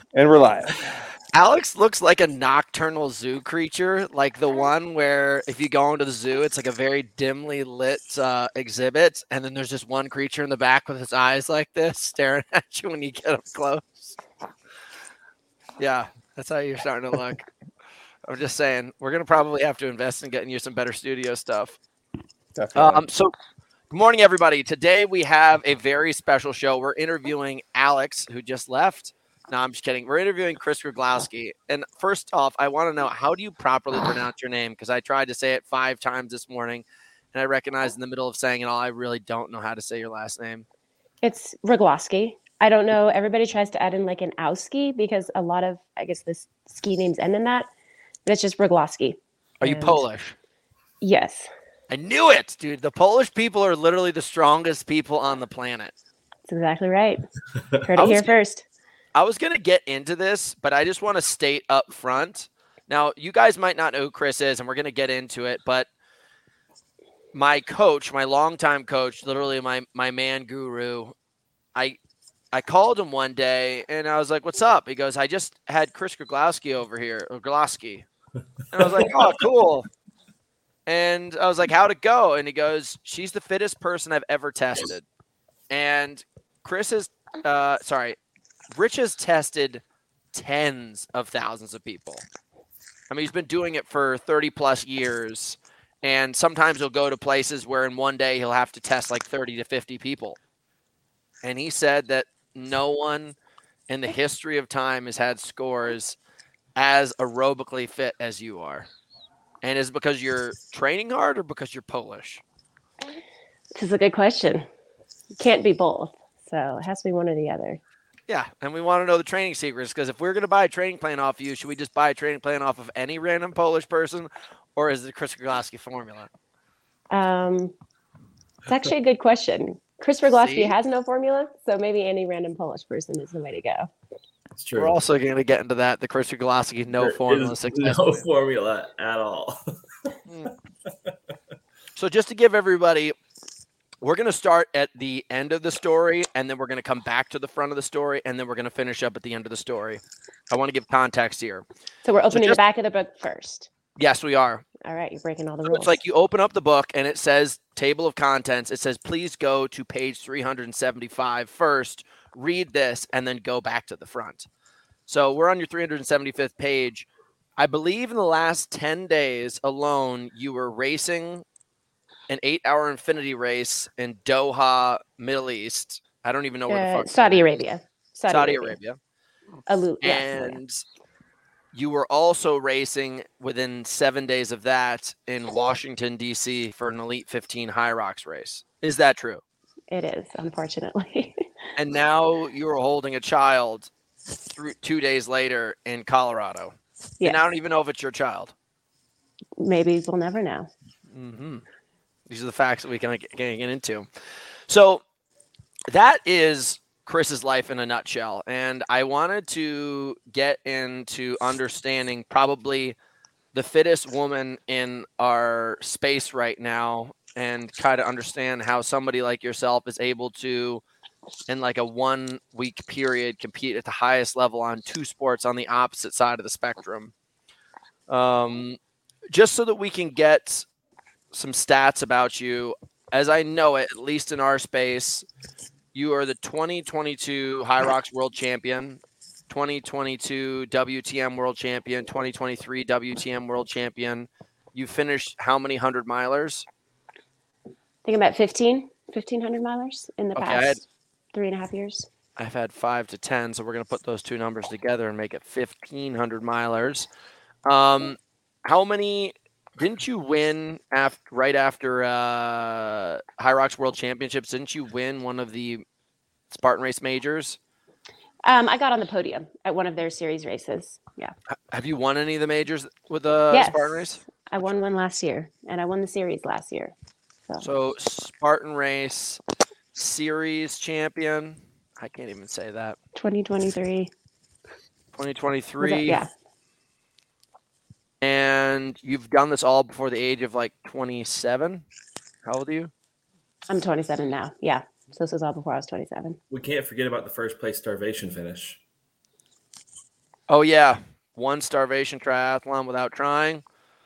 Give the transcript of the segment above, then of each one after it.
And we're live. Alex looks like a nocturnal zoo creature, like the one where if you go into the zoo, it's like a very dimly lit exhibit, and then there's just one creature in the back with his eyes like this, staring at you when you get up close. Yeah, that's how you're starting to look. I'm just saying, we're gonna probably have to invest in getting you some better studio stuff. Definitely. So good morning, everybody. Today we have a very special show. We're interviewing Alex, who just left. No, I'm just kidding. We're interviewing Chris Groglowski. And first off, I want to know, how do you properly pronounce your name? Because I tried to say it 5 times this morning, and I recognized in the middle of saying it all, I really don't know how to say your last name. It's Roglowski. I don't know. Everybody tries to add in like an Owski because a lot of, I guess, the ski names end in that. But it's just Roglowski. Are you Polish? Yes. I knew it, dude. The Polish people are literally the strongest people on the planet. That's exactly right. Heard it here first. I was going to get into this, but I just want to state up front. Now, you guys might not know who Chris is, and we're going to get into it, but my coach, my longtime coach, literally my man guru, I called him one day, and I was like, what's up? He goes, I just had Chris Groglowski over here, Groglowski. And I was like, oh, cool. And I was like, how'd it go? And he goes, she's the fittest person I've ever tested. And Rich has tested tens of thousands of people. I mean, he's been doing it for 30 plus years. And sometimes he'll go to places where in one day he'll have to test like 30 to 50 people. And he said that no one in the history of time has had scores as aerobically fit as you are. And is it because you're training hard or because you're Polish? This is a good question. It can't be both. So it has to be one or the other. Yeah, and we want to know the training secrets, because if we're going to buy a training plan off you, should we just buy a training plan off of any random Polish person, or is it the Chris Groglowski formula? It's actually a good question. Chris Groglowski has no formula, so maybe any random Polish person is the way to go. It's true. We're also going to get into that, the Chris Groglowski formula. No formula at all. So just to give everybody, we're going to start at the end of the story, and then we're going to come back to the front of the story, and then we're going to finish up at the end of the story. I want to give context here. So we're opening the back of the book first. Yes, we are. All right, you're breaking all the rules. It's like you open up the book, and it says table of contents. It says, please go to page 375 first, read this, and then go back to the front. So we're on your 375th page. I believe in the last 10 days alone, you were racing an 8-hour infinity race in Doha, Middle East. I don't even know where the fuck. Saudi Arabia. Saudi Arabia. And you were also racing within 7 days of that in Washington, D.C. for an Elite 15 High Rocks race. Is that true? It is, unfortunately. And now you're holding a child 2 days later in Colorado. Yes. And I don't even know if it's your child. Maybe we'll never know. Mm-hmm. These are the facts that we can get into. So that is Chris's life in a nutshell. And I wanted to get into understanding probably the fittest woman in our space right now, and kind of understand how somebody like yourself is able to, in like a 1 week period, compete at the highest level on 2 sports on the opposite side of the spectrum. Just so that we can get some stats about you. As I know it, at least in our space, you are the 2022 High Rocks World Champion, 2022 WTM World Champion, 2023 WTM World Champion. You finished how many 100-milers? I think I'm at 1,500 milers in the past 3.5 years. I've had 5 to 10, so we're going to put those 2 numbers together and make it 1,500 milers. How many didn't you win right after High Rocks World Championships? Didn't you win one of the Spartan Race majors? I got on the podium at one of their series races. Yeah. Have you won any of the majors with the Spartan Race? I won one last year, and I won the series last year. So Spartan Race series champion. I can't even say that. 2023. 2023. Yeah. And you've done this all before the age of like 27? How old are you? I'm 27 now. Yeah. So this was all before I was 27. We can't forget about the first place starvation finish. Oh yeah, one starvation triathlon without trying.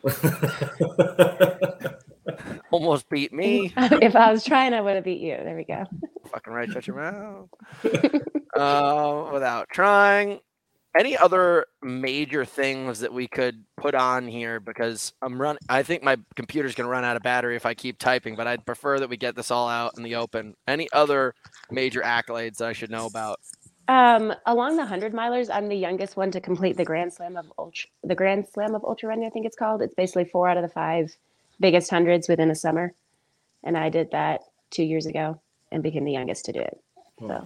Almost beat me. If I was trying, I would have beat you. There we go. Fucking right, shut your mouth. Without trying. Any other major things that we could put on here? Because I think my computer's gonna run out of battery if I keep typing, but I'd prefer that we get this all out in the open. Any other major accolades that I should know about? Along the 100 milers, I'm the youngest one to complete the Grand Slam of ultra running. I think it's called. It's basically 4 out of the 5 biggest hundreds within a summer, and I did that 2 years ago and became the youngest to do it. So.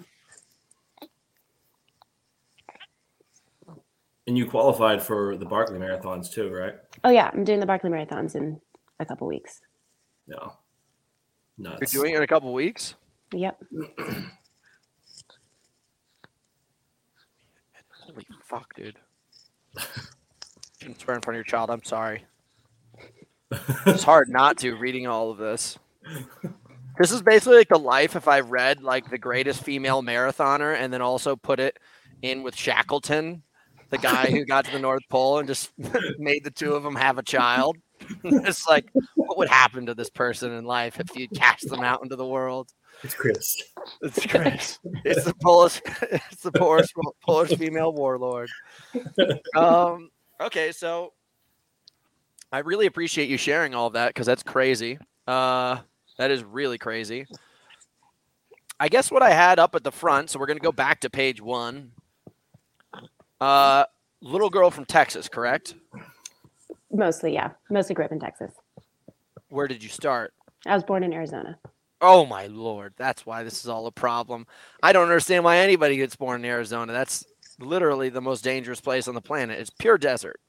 And you qualified for the Barkley Marathons too, right? Oh yeah, I'm doing the Barkley Marathons in a couple weeks. No. Nuts. You're doing it in a couple weeks? Yep. Holy fuck, dude. Shouldn't swear in front of your child. I'm sorry. It's hard not to reading all of this. This is basically like the life if I read like the greatest female marathoner and then also put it in with Shackleton, the guy who got to the North Pole and just made the two of them have a child. It's like, what would happen to this person in life if you cast them out into the world? It's Chris. It's Chris. It's the Polish. It's the Polish female warlord. Okay, so I really appreciate you sharing all of that because that's crazy. That is really crazy. I guess what I had up at the front. So we're gonna go back to page 1. Little girl from Texas, correct? Mostly, yeah. Mostly grew up in Texas. Where did you start? I was born in Arizona. Oh my Lord, that's why this is all a problem. I don't understand why anybody gets born in Arizona. That's literally the most dangerous place on the planet. It's pure desert.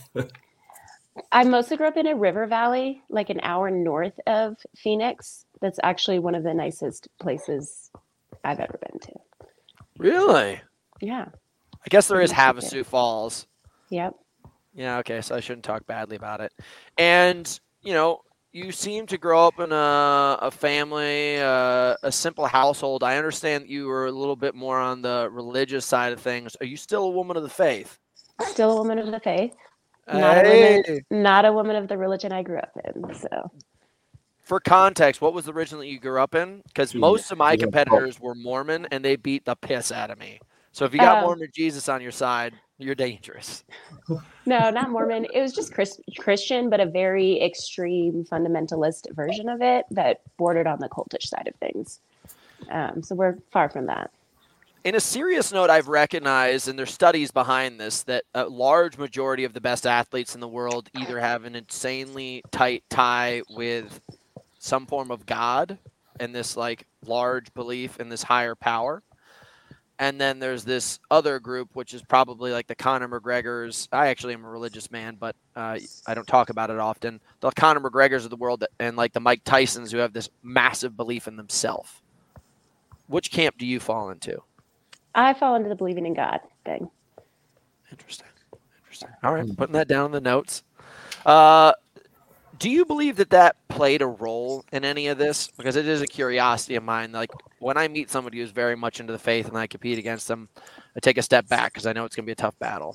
I mostly grew up in a river valley, like an hour north of Phoenix. That's actually one of the nicest places I've ever been to. Really? Yeah. I guess there is Pretty much Havasu Falls. Yep. Yeah, okay, so I shouldn't talk badly about it. And, you know, you seem to grow up in a family, a simple household. I understand that you were a little bit more on the religious side of things. Are you still a woman of the faith? Still a woman of the faith. Hey. Not a woman of the religion I grew up in. So, For context, what was the religion that you grew up in? Because most of my competitors were Mormon, and they beat the piss out of me. So if you got Mormon Jesus on your side, you're dangerous. No, not Mormon. It was just Christian, but a very extreme fundamentalist version of it that bordered on the cultish side of things. So we're far from that. In a serious note, I've recognized, and there's studies behind this, that a large majority of the best athletes in the world either have an insanely tight tie with some form of God and this like large belief in this higher power. And then there's this other group, which is probably like the Conor McGregors. I actually am a religious man, but I don't talk about it often. The Conor McGregors of the world and like the Mike Tysons who have this massive belief in themselves. Which camp do you fall into? I fall into the believing in God thing. Interesting. All right, putting that down in the notes. Do you believe that played a role in any of this? Because it is a curiosity of mine. Like when I meet somebody who's very much into the faith and I compete against them, I take a step back because I know it's going to be a tough battle.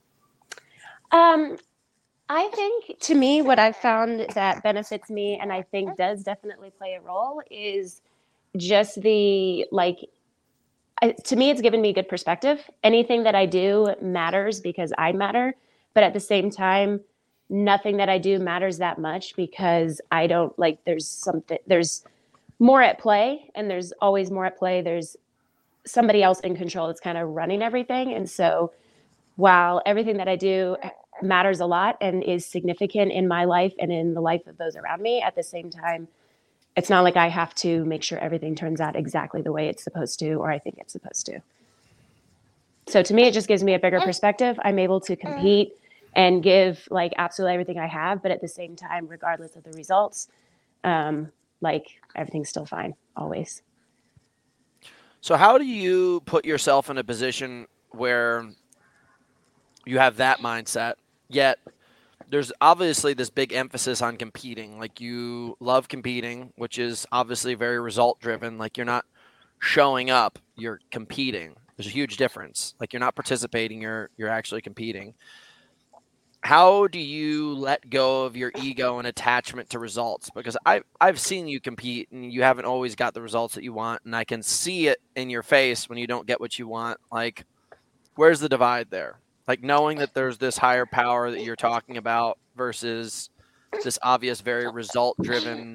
I think to me, what I've found that benefits me and I think does definitely play a role is just the to me, it's given me good perspective. Anything that I do matters because I matter. But at the same time, nothing that I do matters that much because I don't there's more at play and there's always more at play. There's somebody else in control that's kind of running everything. And so while everything that I do matters a lot and is significant in my life and in the life of those around me, at the same time, it's not like I have to make sure everything turns out exactly the way it's supposed to or I think it's supposed to. So to me, it just gives me a bigger perspective. I'm able to compete and give like absolutely everything I have, but at the same time, regardless of the results, like everything's still fine always. So how do you put yourself in a position where you have that mindset, yet there's obviously this big emphasis on competing. Like you love competing, which is obviously very result driven. Like you're not showing up, you're competing. There's a huge difference. Like, you're not participating, you're actually competing. How do you let go of your ego and attachment to results? Because I've seen you compete and you haven't always got the results that you want, and I can see it in your face when you don't get what you want. Like, where's the divide there? Like, knowing that there's this higher power that you're talking about versus this obvious, very result-driven,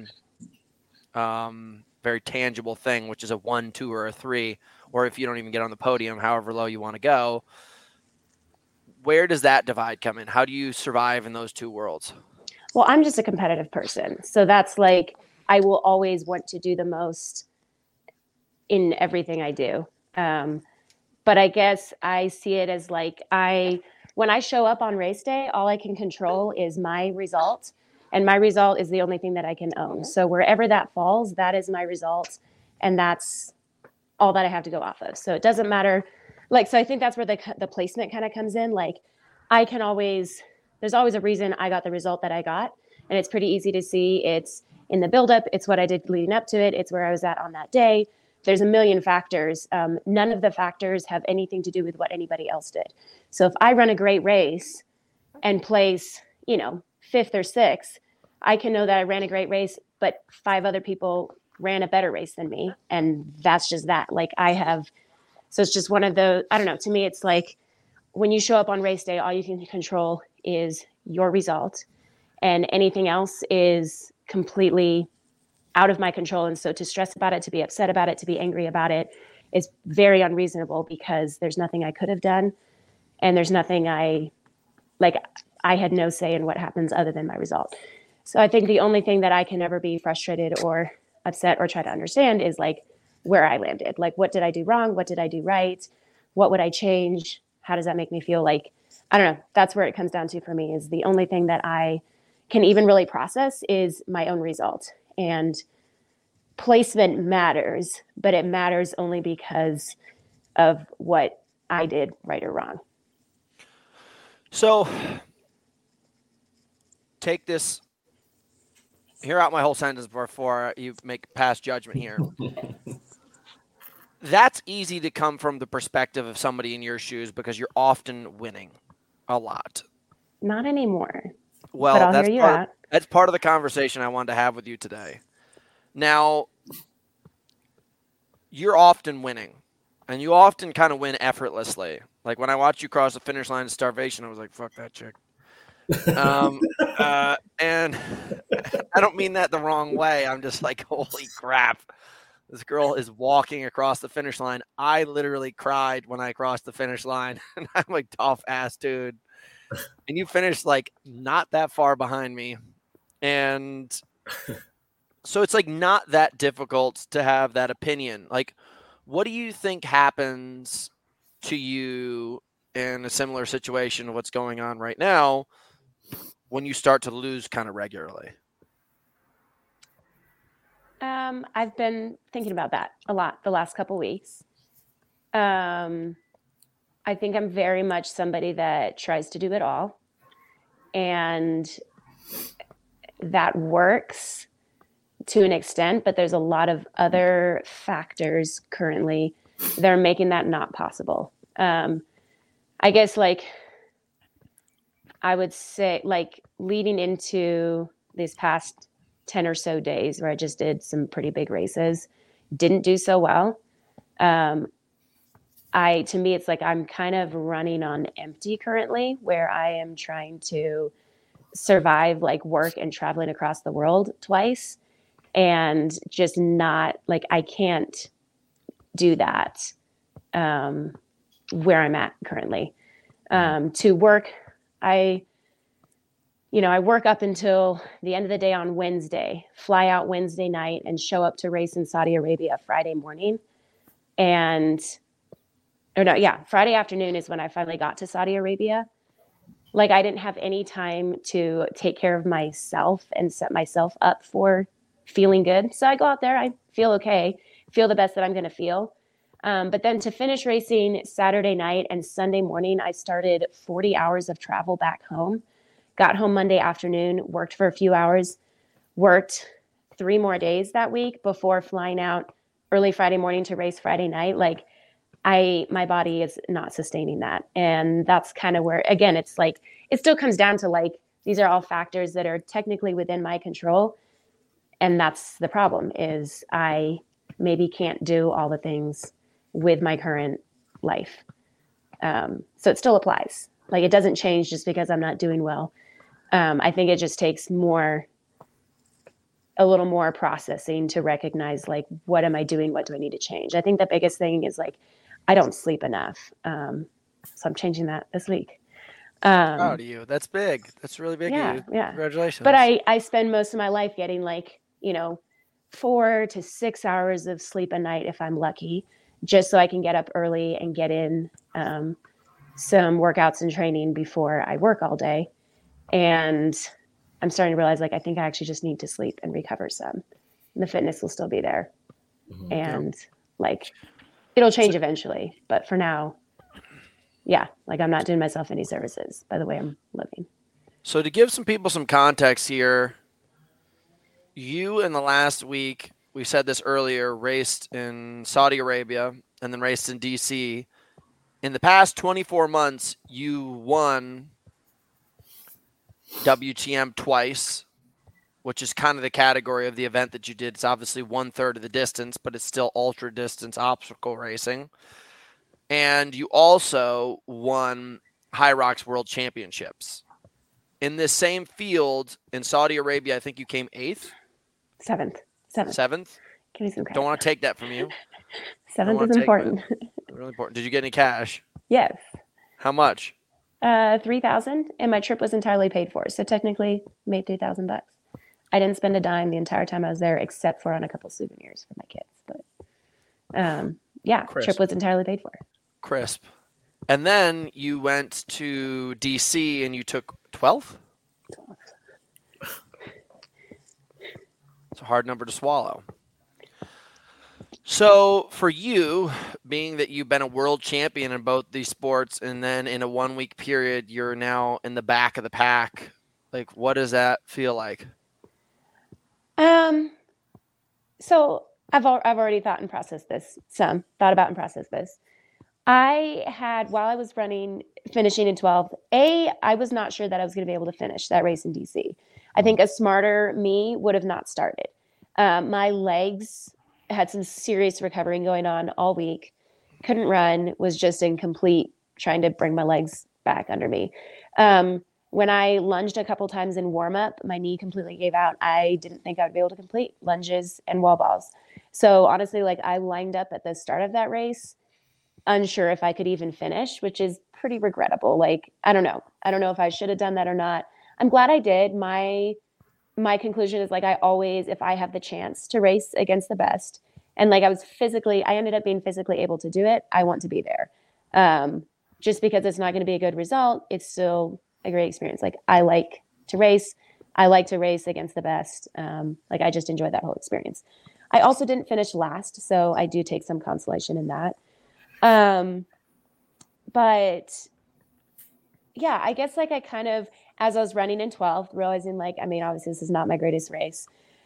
very tangible thing, which is a 1, 2, or a 3, or if you don't even get on the podium, however low you want to go. Where does that divide come in? How do you survive in those two worlds? Well, I'm just a competitive person. So that's like, I will always want to do the most in everything I do. But I guess I see it as like, when I show up on race day, all I can control is my result. And my result is the only thing that I can own. So wherever that falls, that is my result. And that's all that I have to go off of. So it doesn't matter. Like, so I think that's where the placement kind of comes in. Like, there's always a reason I got the result that I got. And it's pretty easy to see. It's in the buildup. It's what I did leading up to it. It's where I was at on that day. There's a million factors. None of the factors have anything to do with what anybody else did. So if I run a great race and place, 5th or 6th, I can know that I ran a great race, but 5 other people ran a better race than me. And that's just that. Like, so it's just one of the, I don't know, to me, it's like when you show up on race day, all you can control is your result, and anything else is completely out of my control. And so to stress about it, to be upset about it, to be angry about it is very unreasonable, because there's nothing I could have done. And there's nothing I had no say in what happens other than my result. So I think the only thing that I can ever be frustrated or upset or try to understand is like where I landed. Like, what did I do wrong? What did I do right? What would I change? How does that make me feel? Like, I don't know. That's where it comes down to for me, is the only thing that I can even really process is my own result. And placement matters, but it matters only because of what I did right or wrong. So take this, hear out my whole sentence before you make past judgment here. That's easy to come from the perspective of somebody in your shoes, because you're often winning a lot. Not anymore. Well, but I'll hear you out. That's part of the conversation I wanted to have with you today. Now, you're often winning, and you often kind of win effortlessly. Like, when I watched you cross the finish line of Starvation, I was like, fuck that chick. And I don't mean that the wrong way. I'm just like, holy crap. This girl is walking across the finish line. I literally cried when I crossed the finish line. And I'm like, tough ass dude. And you finished like not that far behind me. And so it's like not that difficult to have that opinion. Like, what do you think happens to you in a similar situation to what's going on right now when you start to lose kind of regularly? I've been thinking about that a lot the last couple weeks. I think I'm very much somebody that tries to do it all, and that works to an extent, but there's a lot of other factors currently that are making that not possible. I guess, like, I would say, like, leading into these past 10 or so days where I just did some pretty big races, didn't do so well. To me, it's like I'm kind of running on empty currently, where I am trying to survive like work and traveling across the world twice, and just not like, I can't do that where I'm at currently. To work, I work up until the end of the day on Wednesday, fly out Wednesday night, and show up to race in Saudi Arabia Friday morning. Friday afternoon is when I finally got to Saudi Arabia. Like, I didn't have any time to take care of myself and set myself up for feeling good. So I go out there, I feel okay, feel the best that I'm going to feel. But then to finish racing Saturday night and Sunday morning, I started 40 hours of travel back home. Got home Monday afternoon, worked for a few hours, worked 3 more days that week before flying out early Friday morning to race Friday night. Like, my body is not sustaining that. And that's kind of where, again, it's like, it still comes down to like, these are all factors that are technically within my control. And that's the problem, is I maybe can't do all the things with my current life. So it still applies. Like, it doesn't change just because I'm not doing well. I think it just takes a little more processing to recognize, like, what am I doing? What do I need to change? I think the biggest thing is like, I don't sleep enough. So I'm changing that this week. Proud of you. That's big. That's really big of you. Yeah. Congratulations. But I spend most of my life getting like, 4 to 6 hours of sleep a night if I'm lucky, just so I can get up early and get in some workouts and training before I work all day. And I'm starting to realize, like, I think I actually just need to sleep and recover some. And the fitness will still be there. Mhm. And like, it'll change eventually. But for now, yeah, like, I'm not doing myself any services by the way I'm living. So to give some people some context here, you in the last week, we said this earlier, raced in Saudi Arabia and then raced in DC. In the past 24 months, you won WTM twice, which is kind of the category of the event that you did. It's obviously 1/3 of the distance, but it's still ultra distance obstacle racing. And you also won High Rocks World Championships. In this same field in Saudi Arabia, I think you came 8th? Seventh. Seventh? Give me some credit. Don't want to take that from you. Seventh is important. Really important. Did you get any cash? Yes. How much? $3,000, and my trip was entirely paid for. So technically made $3,000. I didn't spend a dime the entire time I was there, except for on a couple souvenirs for my kids. But yeah, Crisp. trip was entirely paid for. Crisp. And then you went to DC and you took 12th? It's a hard number to swallow. So for you, being that you've been a world champion in both these sports, and then in a 1 week period, you're now in the back of the pack, like, what does that feel like? So I've already thought and processed this thought about and processed this. I had, while I was finishing in 12th, I was not sure that I was going to be able to finish that race in DC. I think a smarter me would have not started. My legs had some serious recovering going on all week. Couldn't run, was just in complete trying to bring my legs back under me. When I lunged a couple times in warm up, my knee completely gave out. I didn't think I would be able to complete lunges and wall balls. So honestly, like, I lined up at the start of that race, unsure if I could even finish, which is pretty regrettable. Like, I don't know if I should have done that or not. I'm glad I did. My conclusion is, like, I always, if I have the chance to race against the best, and like, I ended up being physically able to do it, I want to be there. Just because it's not going to be a good result, it's still a great experience. Like, I like to race. I like to race against the best. Like, I just enjoyed that whole experience. I also didn't finish last, so I do take some consolation in that. But yeah, I guess, like, I kind of, as I was running in 12th, realizing, like, I mean, obviously this is not my greatest race.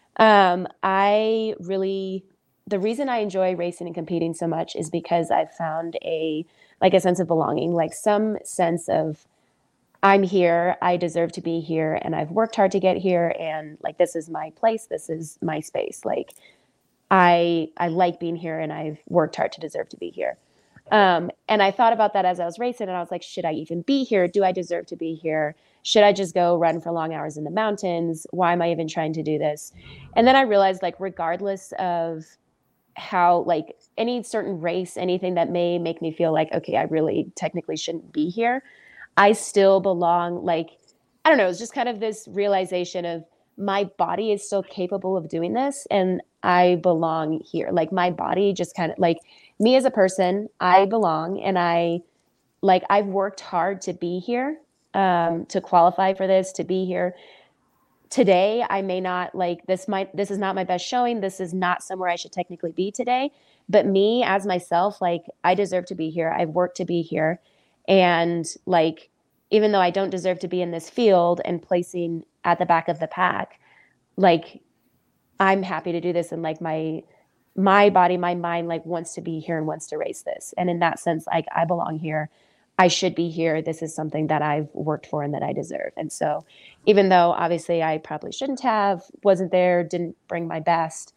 The reason I enjoy racing and competing so much is because I've found a sense of belonging, like some sense of, I'm here, I deserve to be here, and I've worked hard to get here, and like, this is my place, this is my space. Like, I like being here, and I've worked hard to deserve to be here. And I thought about that as I was racing, and I was like, should I even be here? Do I deserve to be here? Should I just go run for long hours in the mountains? Why am I even trying to do this? And then I realized, like, regardless of how, like, any certain race, anything that may make me feel like, okay, I really technically shouldn't be here, I still belong. Like, I don't know, it's just kind of this realization of, my body is still capable of doing this, and I belong here. Like, my body just kind of, like, me as a person, I belong, and I've worked hard to be here, to qualify for this, to be here. Today, I may not, like, this is not my best showing. This is not somewhere I should technically be today, but me as myself, like, I deserve to be here. I've worked to be here. And like, even though I don't deserve to be in this field and placing at the back of the pack, like, I'm happy to do this. And like, my my body, my mind like wants to be here and wants to race this. And in that sense, like I belong here. I should be here. This is something that I've worked for and that I deserve. And so even though obviously I probably shouldn't have, wasn't there, didn't bring my best,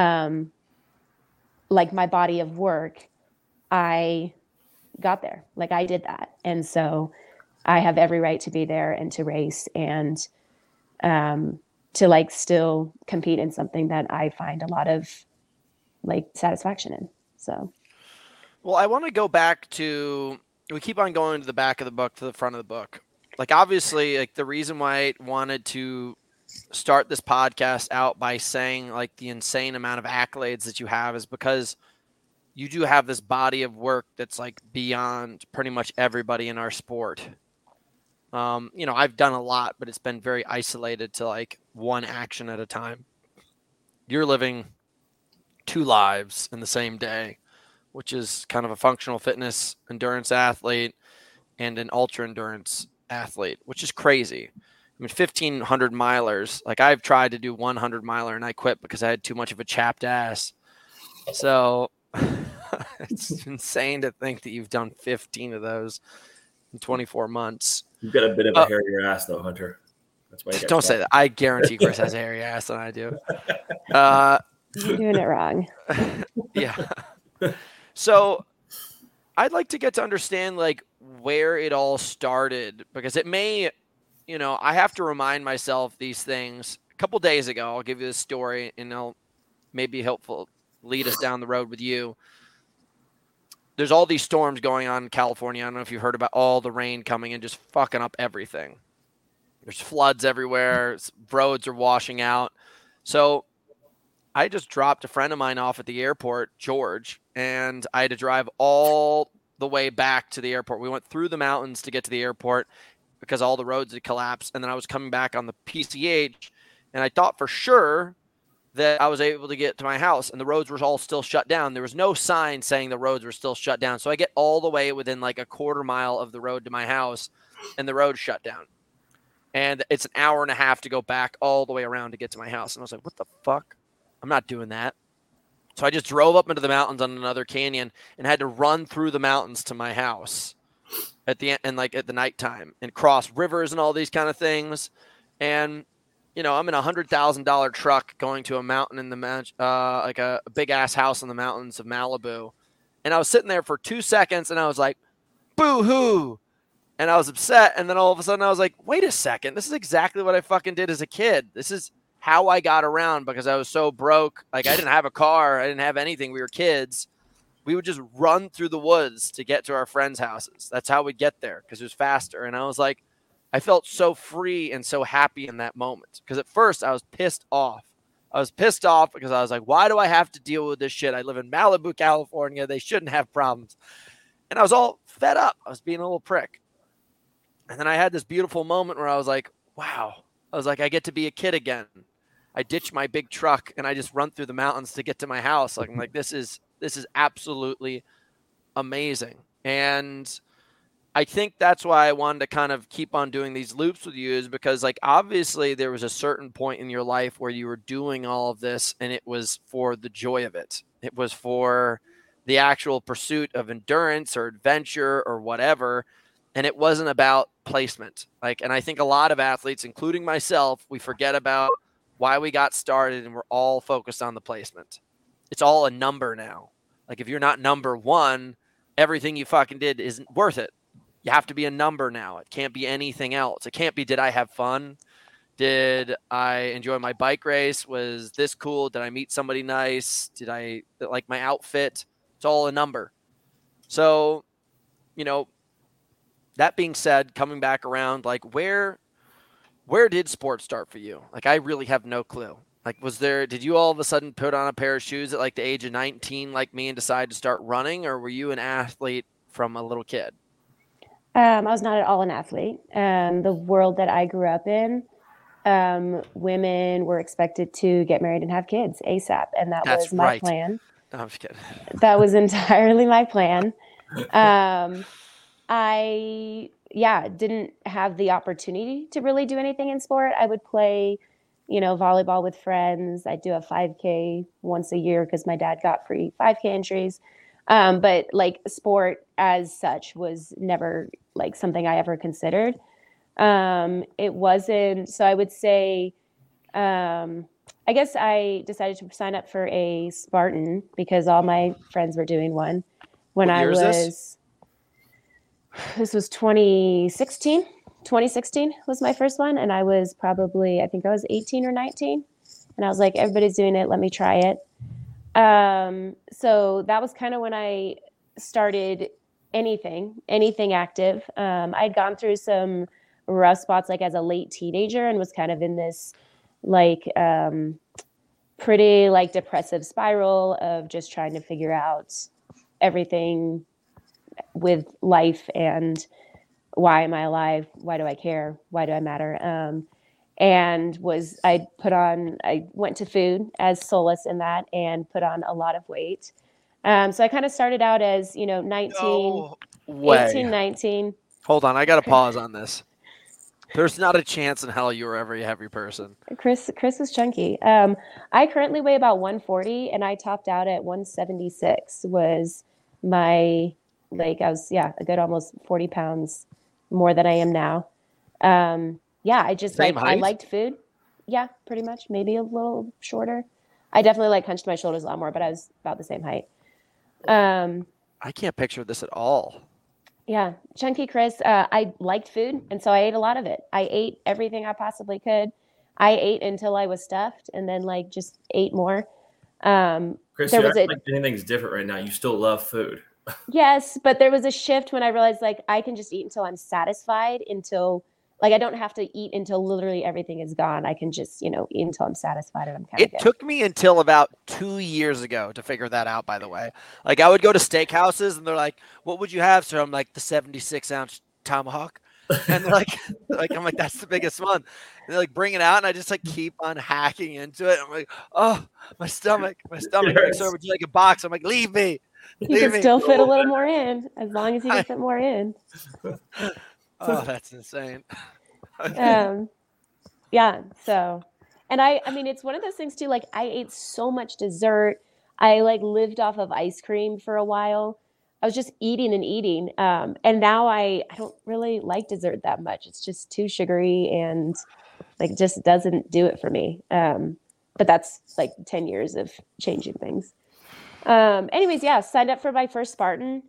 like my body of work, I got there. Like I did that. And so I have every right to be there and to race and to like still compete in something that I find a lot of like satisfaction in. So, Well, I want to go back to, we keep on going to the back of the book to the front of the book. Like obviously, like the reason why I wanted to start this podcast out by saying like the insane amount of accolades that you have is because you do have this body of work that's like beyond pretty much everybody in our sport. You know, I've done a lot, but it's been very isolated to like one action at a time. You're living 2 lives in the same day, which is kind of a functional fitness endurance athlete and an ultra endurance athlete, which is crazy. I mean, 1,500 milers. Like I've tried to do 100 miler and I quit because I had too much of a chapped ass. So it's insane to think that you've done 15 of those in 24 months. You've got a bit of a hairier ass, though, Hunter. That's why. Don't say that. I guarantee Chris has a hairier ass than I do. you're doing it wrong. Yeah. So I'd like to get to understand like where it all started, because it may, you know, I have to remind myself these things. A couple days ago, I'll give you this story and it'll maybe helpful lead us down the road with you. There's all these storms going on in California. I don't know if you've heard about all the rain coming and just fucking up everything. There's floods everywhere. Roads are washing out. So I just dropped a friend of mine off at the airport, George, and I had to drive all the way back to the airport. We went through the mountains to get to the airport because all the roads had collapsed. And then I was coming back on the PCH, and I thought for sure that I was able to get to my house, and the roads were all still shut down. There was no sign saying the roads were still shut down. So I get all the way within like a quarter mile of the road to my house, and the road shut down. And it's an hour and a half to go back all the way around to get to my house. And I was like, what the fuck? I'm not doing that. So I just drove up into the mountains on another canyon and had to run through the mountains to my house at the end, and like at the nighttime, and cross rivers and all these kind of things. And you know, I'm in $100,000 truck going to a mountain in the like a big ass house in the mountains of Malibu. And I was sitting there for 2 seconds and I was like, boo hoo. And I was upset. And then all of a sudden I was like, wait a second. This is exactly what I fucking did as a kid. This is how I got around because I was so broke. Like I didn't have a car. I didn't have anything. We were kids. We would just run through the woods to get to our friends' houses. That's how we'd get there because it was faster. And I was like, I felt so free and so happy in that moment. Because at first I was pissed off. I was pissed off because I was like, why do I have to deal with this shit? I live in Malibu, California. They shouldn't have problems. And I was all fed up. I was being a little prick. And then I had this beautiful moment where I was like, wow. I was like, I get to be a kid again. I ditched my big truck and I just run through the mountains to get to my house. Like, I'm like, this is absolutely amazing. And I think that's why I wanted to kind of keep on doing these loops with you, is because like obviously there was a certain point in your life where you were doing all of this and it was for the joy of it. It was for the actual pursuit of endurance or adventure or whatever. And it wasn't about placement. Like, and I think a lot of athletes, including myself, we forget about why we got started and we're all focused on the placement. It's all a number now. Like if you're not number one, everything you fucking did isn't worth it. You have to be a number now. It can't be anything else. It can't be, did I have fun? Did I enjoy my bike race? Was this cool? Did I meet somebody nice? Did I like my outfit? It's all a number. So, you know, that being said, coming back around, like where did sports start for you? Like I really have no clue. Like did you all of a sudden put on a pair of shoes at like the age of 19 like me and decide to start running, or were you an athlete from a little kid? I was not at all an athlete. The world that I grew up in, women were expected to get married and have kids ASAP. And was my plan. No, I'm just kidding. That was entirely my plan. I didn't have the opportunity to really do anything in sport. I would play volleyball with friends. I do a 5K once a year because my dad got free 5K entries. But like sport as such was never like something I ever considered. It wasn't, so I would say, I guess I decided to sign up for a Spartan because all my friends were doing one when What I year is was, this was 2016. 2016 was my first one. And I was probably, I think I was 18 or 19. And I was like, everybody's doing it. Let me try it. So that was kind of when I started anything active. I'd gone through some rough spots like as a late teenager and was kind of in this like pretty like depressive spiral of just trying to figure out everything with life and why am I alive? Why do I care? Why do I matter? And I went to food as solace in that and put on a lot of weight. So I kind of started out as, 19, No way. 18, 19. Hold on, I got to pause on this. There's not a chance in hell you were ever a heavy person. Chris is chunky. I currently weigh about 140 and I topped out at 176 was my, like, I was, a good almost 40 pounds more than I am now. I just Same I height? liked food. Yeah, pretty much. Maybe a little shorter. I definitely like hunched my shoulders a lot more, but I was about the same height. I can't picture this at all. Yeah, chunky Chris. I liked food, and so I ate a lot of it. I ate everything I possibly could. I ate until I was stuffed, and then like just ate more. Chris, you act like anything's different right now. You still love food. Yes, but there was a shift when I realized like I can just eat until I'm satisfied, until like I don't have to eat until literally everything is gone. I can just, eat until I'm satisfied and I'm kind of good. It took me until about 2 years ago to figure that out, by the way. Like I would go to steakhouses and they're like, "What would you have, sir?" I'm like, "The 76-ounce tomahawk." And they're like, I'm like, "That's the biggest one." And they're like, "Bring it out." And I just like keep on hacking into it. I'm like, "Oh, my stomach. Like, "Sir, would you like a box?" I'm like, "Leave me." You can still fit a little more in as long as you can fit more in. Oh, that's insane. Yeah. So, and I mean, it's one of those things too. Like I ate so much dessert. I like lived off of ice cream for a while. I was just eating and eating. And now I don't really like dessert that much. It's just too sugary and like just doesn't do it for me. But that's like 10 years of changing things. Anyways, yeah, signed up for my first Spartan,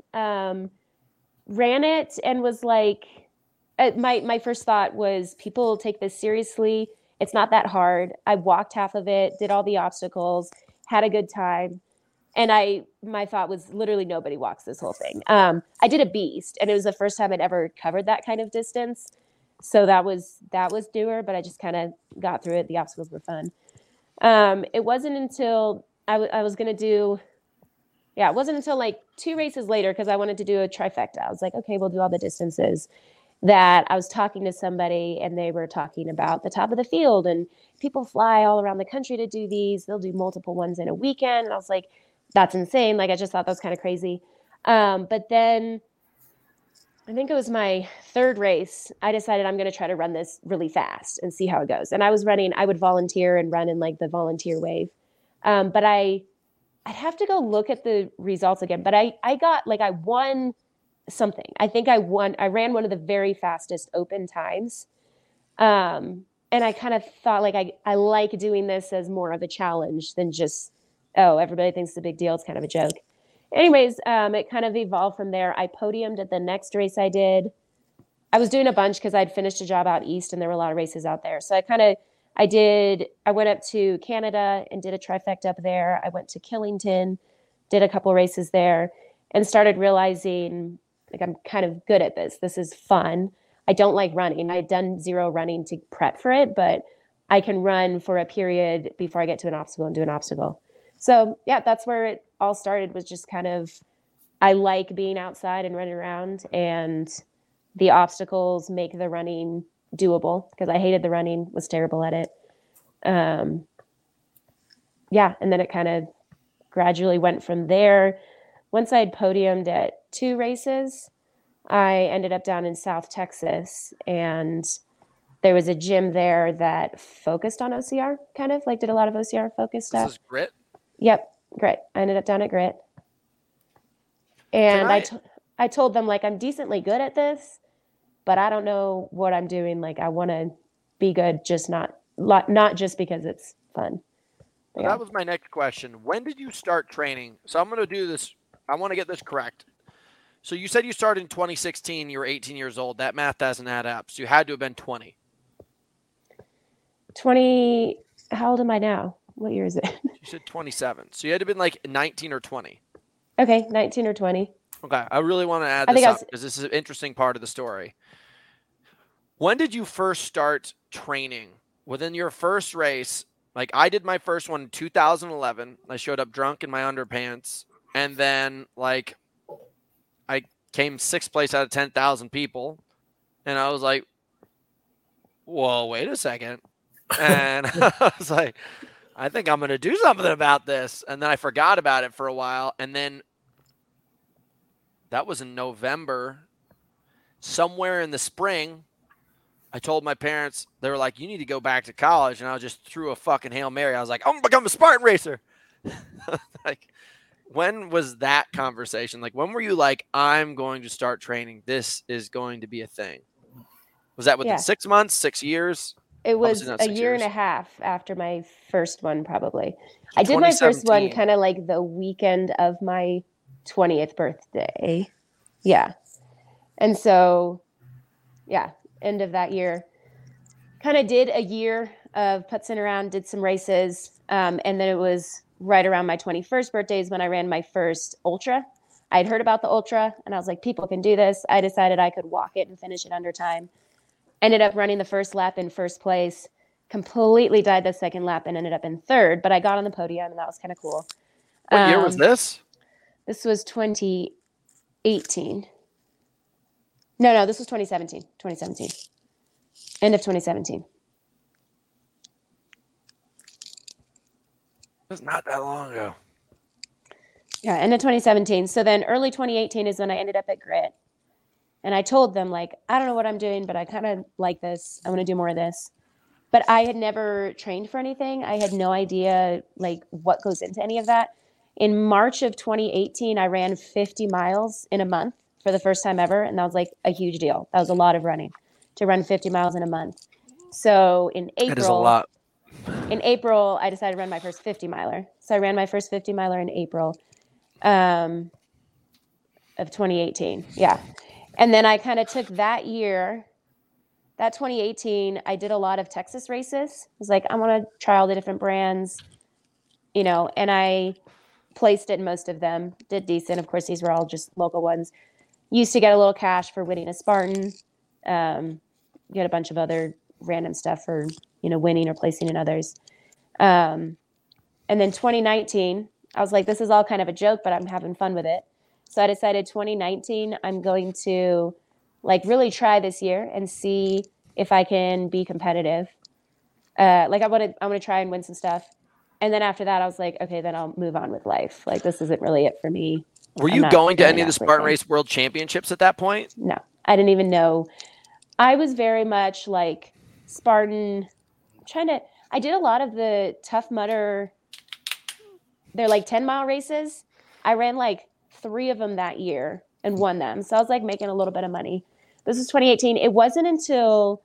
ran it and was like, my first thought was people take this seriously. It's not that hard. I walked half of it, did all the obstacles, had a good time. And my thought was literally nobody walks this whole thing. I did a beast and it was the first time I'd ever covered that kind of distance. So that was doer, but I just kind of got through it. The obstacles were fun. It wasn't until I was going to do, it wasn't until like 2 races later, because I wanted to do a trifecta. I was like, okay, we'll do all the distances, that I was talking to somebody and they were talking about the top of the field and people fly all around the country to do these. They'll do multiple ones in a weekend. And I was like, that's insane. Like, I just thought that was kind of crazy. But then I think it was my third race. I decided I'm going to try to run this really fast and see how it goes. And I would volunteer and run in like the volunteer wave. But I'd have to go look at the results again. But I won something. I think I ran one of the very fastest open times. And I kind of thought like, I like doing this as more of a challenge than just, everybody thinks it's a big deal. It's kind of a joke. Anyways, it kind of evolved from there. I podiumed at the next race I did. I was doing a bunch because I'd finished a job out east and there were a lot of races out there. So I went up to Canada and did a trifecta up there. I went to Killington, did a couple races there, and started realizing like I'm kind of good at this. This is fun. I don't like running. I'd done zero running to prep for it, but I can run for a period before I get to an obstacle and do an obstacle. So yeah, that's where it all started, was just kind of, I like being outside and running around, and the obstacles make the running doable because I hated the running, was terrible at it. And then it kind of gradually went from there. Once I had podiumed at 2 races, I ended up down in South Texas, and there was a gym there that focused on OCR, kind of like did a lot of OCR focused stuff. This is Grit? Yep, Grit. I ended up down at Grit. And I told them, like, I'm decently good at this, but I don't know what I'm doing. Like, I want to be good, just not just because it's fun. Well, that was my next question. When did you start training? So I'm going to do this. I want to get this correct. So you said you started in 2016. You were 18 years old. That math doesn't add up. So you had to have been 20. 20. How old am I now? What year is it? You said 27. So you had to have been like 19 or 20. Okay, 19 or 20. Okay. I really want to add this up because this is an interesting part of the story. When did you first start training? Within your first race, like I did my first one in 2011. I showed up drunk in my underpants. And then like I came sixth place out of 10,000 people. And I was like, whoa, wait a second. And I was like, I think I'm going to do something about this. And then I forgot about it for a while. And then that was in November. Somewhere in the spring, I told my parents, they were like, you need to go back to college. And I just threw a fucking Hail Mary. I was like, I'm going to become a Spartan racer. Like, when was that conversation? Like, when were you like, I'm going to start training? This is going to be a thing. Was that within 6 months, 6 years? It was a year and a half after my first one, probably. So I did my first one kind of like the weekend of my 20th birthday. Yeah. And so, yeah, end of that year. Kind of did a year of putzing around, did some races. And then it was right around my 21st birthday is when I ran my first ultra. I'd heard about the ultra and I was like, people can do this. I decided I could walk it and finish it under time. Ended up running the first lap in first place, completely died the second lap and ended up in third, but I got on the podium and that was kind of cool. What year was this? This was 2018. No, this was 2017. 2017. End of 2017. It's not that long ago. Yeah, end of 2017. So then early 2018 is when I ended up at Grit. And I told them, like, I don't know what I'm doing, but I kind of like this. I want to do more of this. But I had never trained for anything. I had no idea, like, what goes into any of that. In March of 2018, I ran 50 miles in a month for the first time ever. And that was, like, a huge deal. That was a lot of running to run 50 miles in a month. So in April... That is a lot. In April, I decided to run my first 50 miler. So I ran my first 50 miler in April of 2018. Yeah. And then I kind of took that year, that 2018, I did a lot of Texas races. I was like, I want to try all the different brands, you know, and I placed it in most of them, did decent. Of course, these were all just local ones. Used to get a little cash for winning a Spartan. Get a bunch of other random stuff for, you know, winning or placing in others. And then 2019, I was like, this is all kind of a joke, but I'm having fun with it. So I decided 2019, I'm going to like really try this year and see if I can be competitive. Like I want to try and win some stuff. And then after that, I was like, okay, then I'll move on with life. Like this isn't really it for me. Were you going to any of the Spartan Race World Championships at that point? No, I didn't even know. I was very much like Spartan I did a lot of the Tough Mudder. They're like 10-mile races. I ran like 3 of them that year and won them. So I was like making a little bit of money. This was 2018. It wasn't until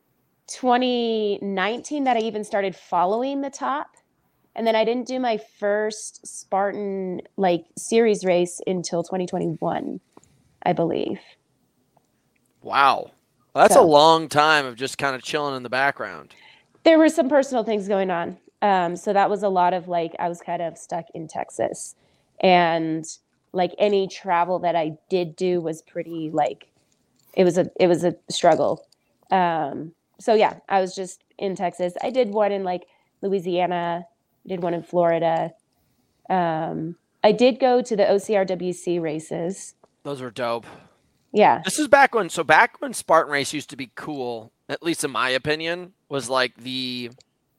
2019 that I even started following the top. And then I didn't do my first Spartan like series race until 2021, I believe. Wow. Well, that's a long time of just kind of chilling in the background. There were some personal things going on. So that was a lot of like, I was kind of stuck in Texas, and like any travel that I did do was pretty like, it was a struggle. So yeah, I was just in Texas. I did one in like Louisiana, did one in Florida. I did go to the OCRWC races. Those were dope. Yeah. This is back when Spartan Race used to be cool, at least in my opinion, was like the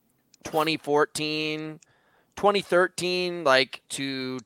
2013, like to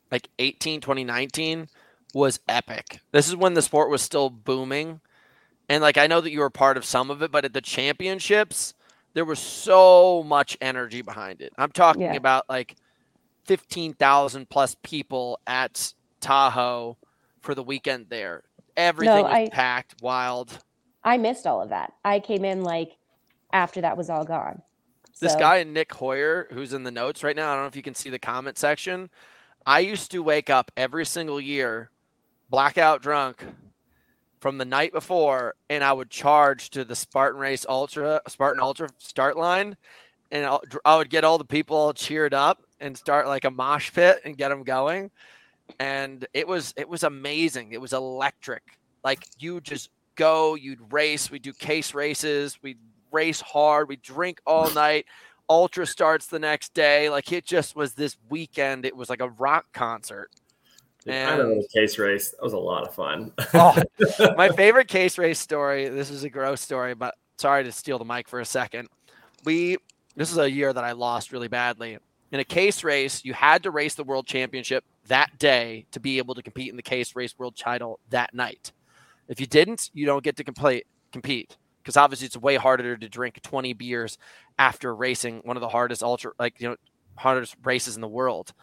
2019 was epic. This is when the sport was still booming. And like, I know that you were part of some of it, but at the championships, there was so much energy behind it. I'm talking about like 15,000 plus people at Tahoe for the weekend there. Everything was packed, wild. I missed all of that. I came in like after that was all gone. This guy, Nick Hoyer, who's in the notes right now, I don't know if you can see the comment section. I used to wake up every single year, blackout drunk from the night before, and I would charge to the Spartan Ultra start line, and I would get all the people all cheered up and start like a mosh pit and get them going. And it was amazing. It was electric. Like, you just go, you'd race. We'd do case races. We'd race hard. We'd drink all night. Ultra starts the next day. Like, it just was this weekend. It was like a rock concert. And I know the case race. That was a lot of fun. My favorite case race story. This is a gross story, but sorry to steal the mic for a second. This is a year that I lost really badly. In a case race, you had to race the world championship that day to be able to compete in the case race world title that night. If you didn't, you don't get to compete because obviously it's way harder to drink 20 beers after racing one of the hardest hardest races in the world.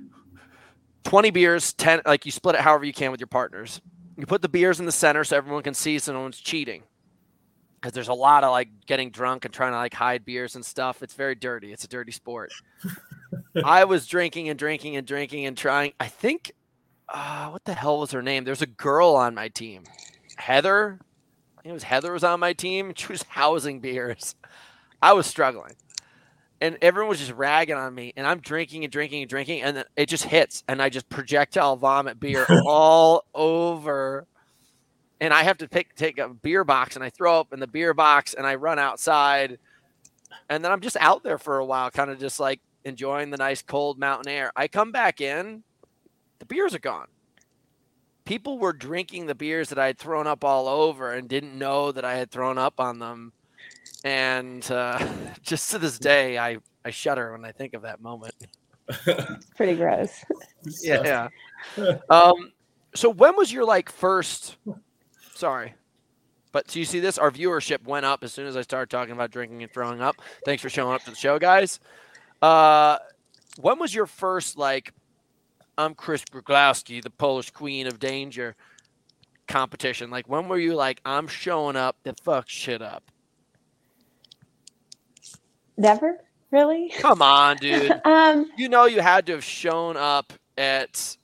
20 beers, 10, like, you split it however you can with your partners. You put the beers in the center so everyone can see so no one's cheating. Because there's a lot of like getting drunk and trying to like hide beers and stuff. It's very dirty. It's a dirty sport. I was drinking and trying. I think, what the hell was her name? There's a girl on my team. Heather. I think it was Heather was on my team. She was housing beers. I was struggling. And everyone was just ragging on me. And I'm drinking. And then it just hits. And I just projectile vomit beer all over. And I have to take a beer box, and I throw up in the beer box, and I run outside. And then I'm just out there for a while, kind of just like enjoying the nice cold mountain air. I come back in, the beers are gone. People were drinking the beers that I had thrown up all over and didn't know that I had thrown up on them. And just to this day, I shudder when I think of that moment. It's pretty gross. Yeah. So when was your like first... Sorry. But so you see this? Our viewership went up as soon as I started talking about drinking and throwing up. Thanks for showing up to the show, guys. When was your first, like, I'm Chris Gruglowski, the Polish queen of danger competition? Like, when were you like, I'm showing up to fuck shit up? Never, really. Come on, dude. You had to have shown up at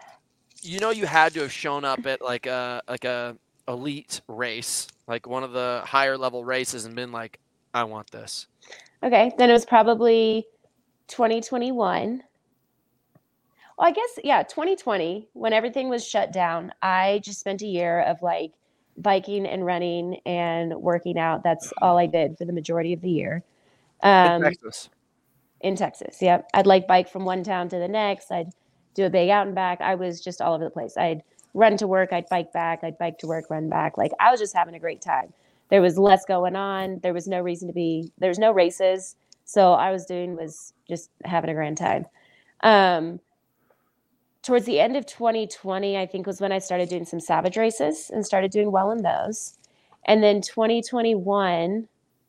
like a elite race, like one of the higher level races, and been like, I want this. Okay, then it was probably 2021. Well, I guess, 2020, when everything was shut down. I just spent a year of like biking and running and working out. That's all I did for the majority of the year. In Texas, yep. I'd like bike from one town to the next. I'd do a big out and back. I was just all over the place. I'd run to work, I'd bike back, I'd bike to work, run back. Like, I was just having a great time. There was less going on. There was no reason to be, there's no races. So all I was doing was just having a grand time. Towards the end of 2020, I think was when I started doing some Savage races and started doing well in those. And then 2021,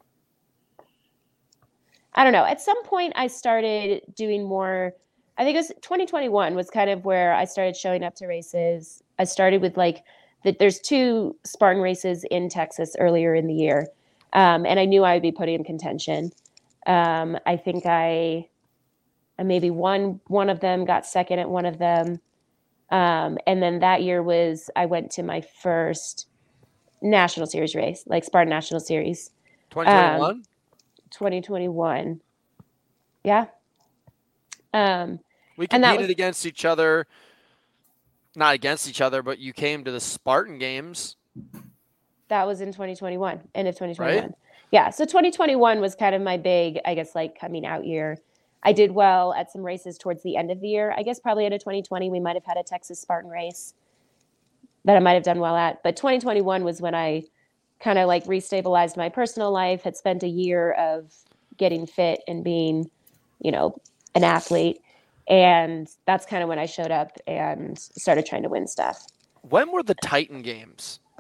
I don't know. At some point I started doing more. I think it was 2021 was kind of where I started showing up to races. I started with there's 2 Spartan races in Texas earlier in the year. And I knew I would be putting in contention. I think I maybe won one of them, got second at one of them. And then that year I went to my first National Series race, like Spartan National Series. 2021? 2021. Yeah. We competed against each other, not against each other, but you came to the Spartan Games. That was in 2021, end of 2021. Right? Yeah. So 2021 was kind of my big, I guess, like coming out year. I did well at some races towards the end of the year. I guess probably out of 2020, we might have had a Texas Spartan race that I might have done well at. But 2021 was when I kind of like restabilized my personal life, had spent a year of getting fit and being, an athlete. And that's kind of when I showed up and started trying to win stuff. When were the Titan Games?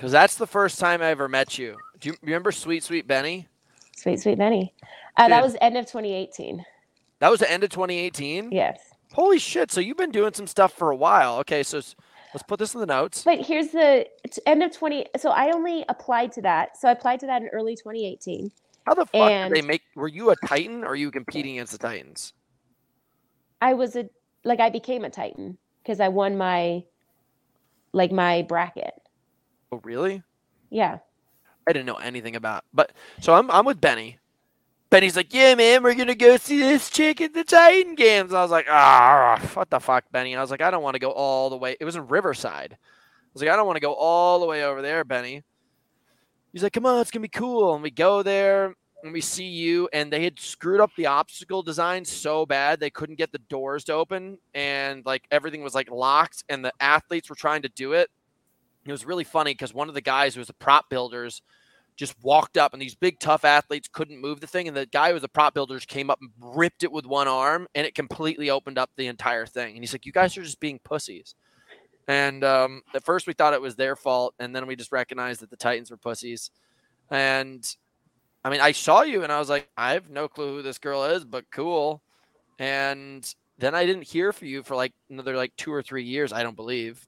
Because that's the first time I ever met you. Do you remember Sweet Sweet Benny? Sweet Sweet Benny. That was end of 2018. That was the end of 2018? Yes. Holy shit. So you've been doing some stuff for a while. Okay, so let's put this in the notes. But here's the end of 20. So I only applied to that. So I applied to that in early 2018. How the fuck did they make? Were you a Titan or are you competing against the Titans? I became a Titan because I won my bracket. Oh, really? Yeah. I didn't know anything about. But so I'm with Benny. Benny's like, yeah, man, we're gonna go see this chick at the Titan games. And I was like, what the fuck, Benny? And I was like, I don't want to go all the way. It was in Riverside. I was like, I don't want to go all the way over there, Benny. He's like, come on, it's gonna be cool. And we go there and we see you. And they had screwed up the obstacle design so bad they couldn't get the doors to open, and like everything was like locked, and the athletes were trying to do it. It was really funny because one of the guys who was the prop builders just walked up, and these big tough athletes couldn't move the thing, and the guy who was the prop builders came up and ripped it with one arm, and it completely opened up the entire thing. And he's like, you guys are just being pussies. And at first we thought it was their fault, and then we just recognized that the Titans were pussies. And I mean, I saw you and I was like, I have no clue who this girl is, but cool. And then I didn't hear from you for like another like 2 or 3 years, I don't believe.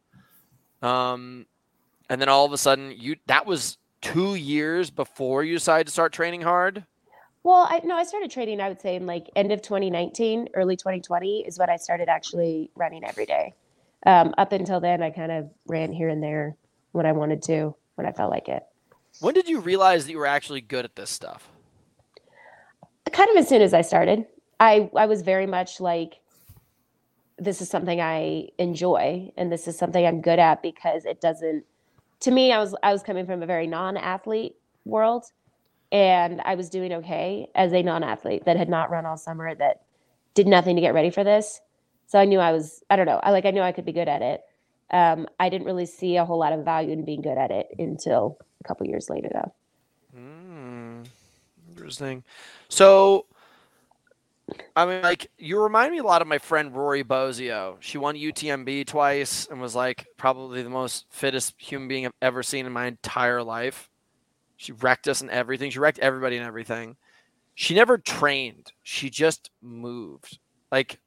And then all of a sudden that was 2 years before you decided to start training hard? Well, I started training, I would say, in like end of 2019, early 2020 is when I started actually running every day. Up until then, I kind of ran here and there when I wanted to, when I felt like it. When did you realize that you were actually good at this stuff? Kind of as soon as I started. I was very much like, this is something I enjoy, and this is something I'm good at because it doesn't, to me, I was coming from a very non-athlete world, and I was doing okay as a non-athlete that had not run all summer, that did nothing to get ready for this. So I knew I knew I could be good at it. I didn't really see a whole lot of value in being good at it until a couple years later, though. Interesting. So, I mean, like, you remind me a lot of my friend Rory Bozio. She won UTMB twice and was like probably the most fittest human being I've ever seen in my entire life. She wrecked us in everything. She wrecked everybody in everything. She never trained. She just moved. Like,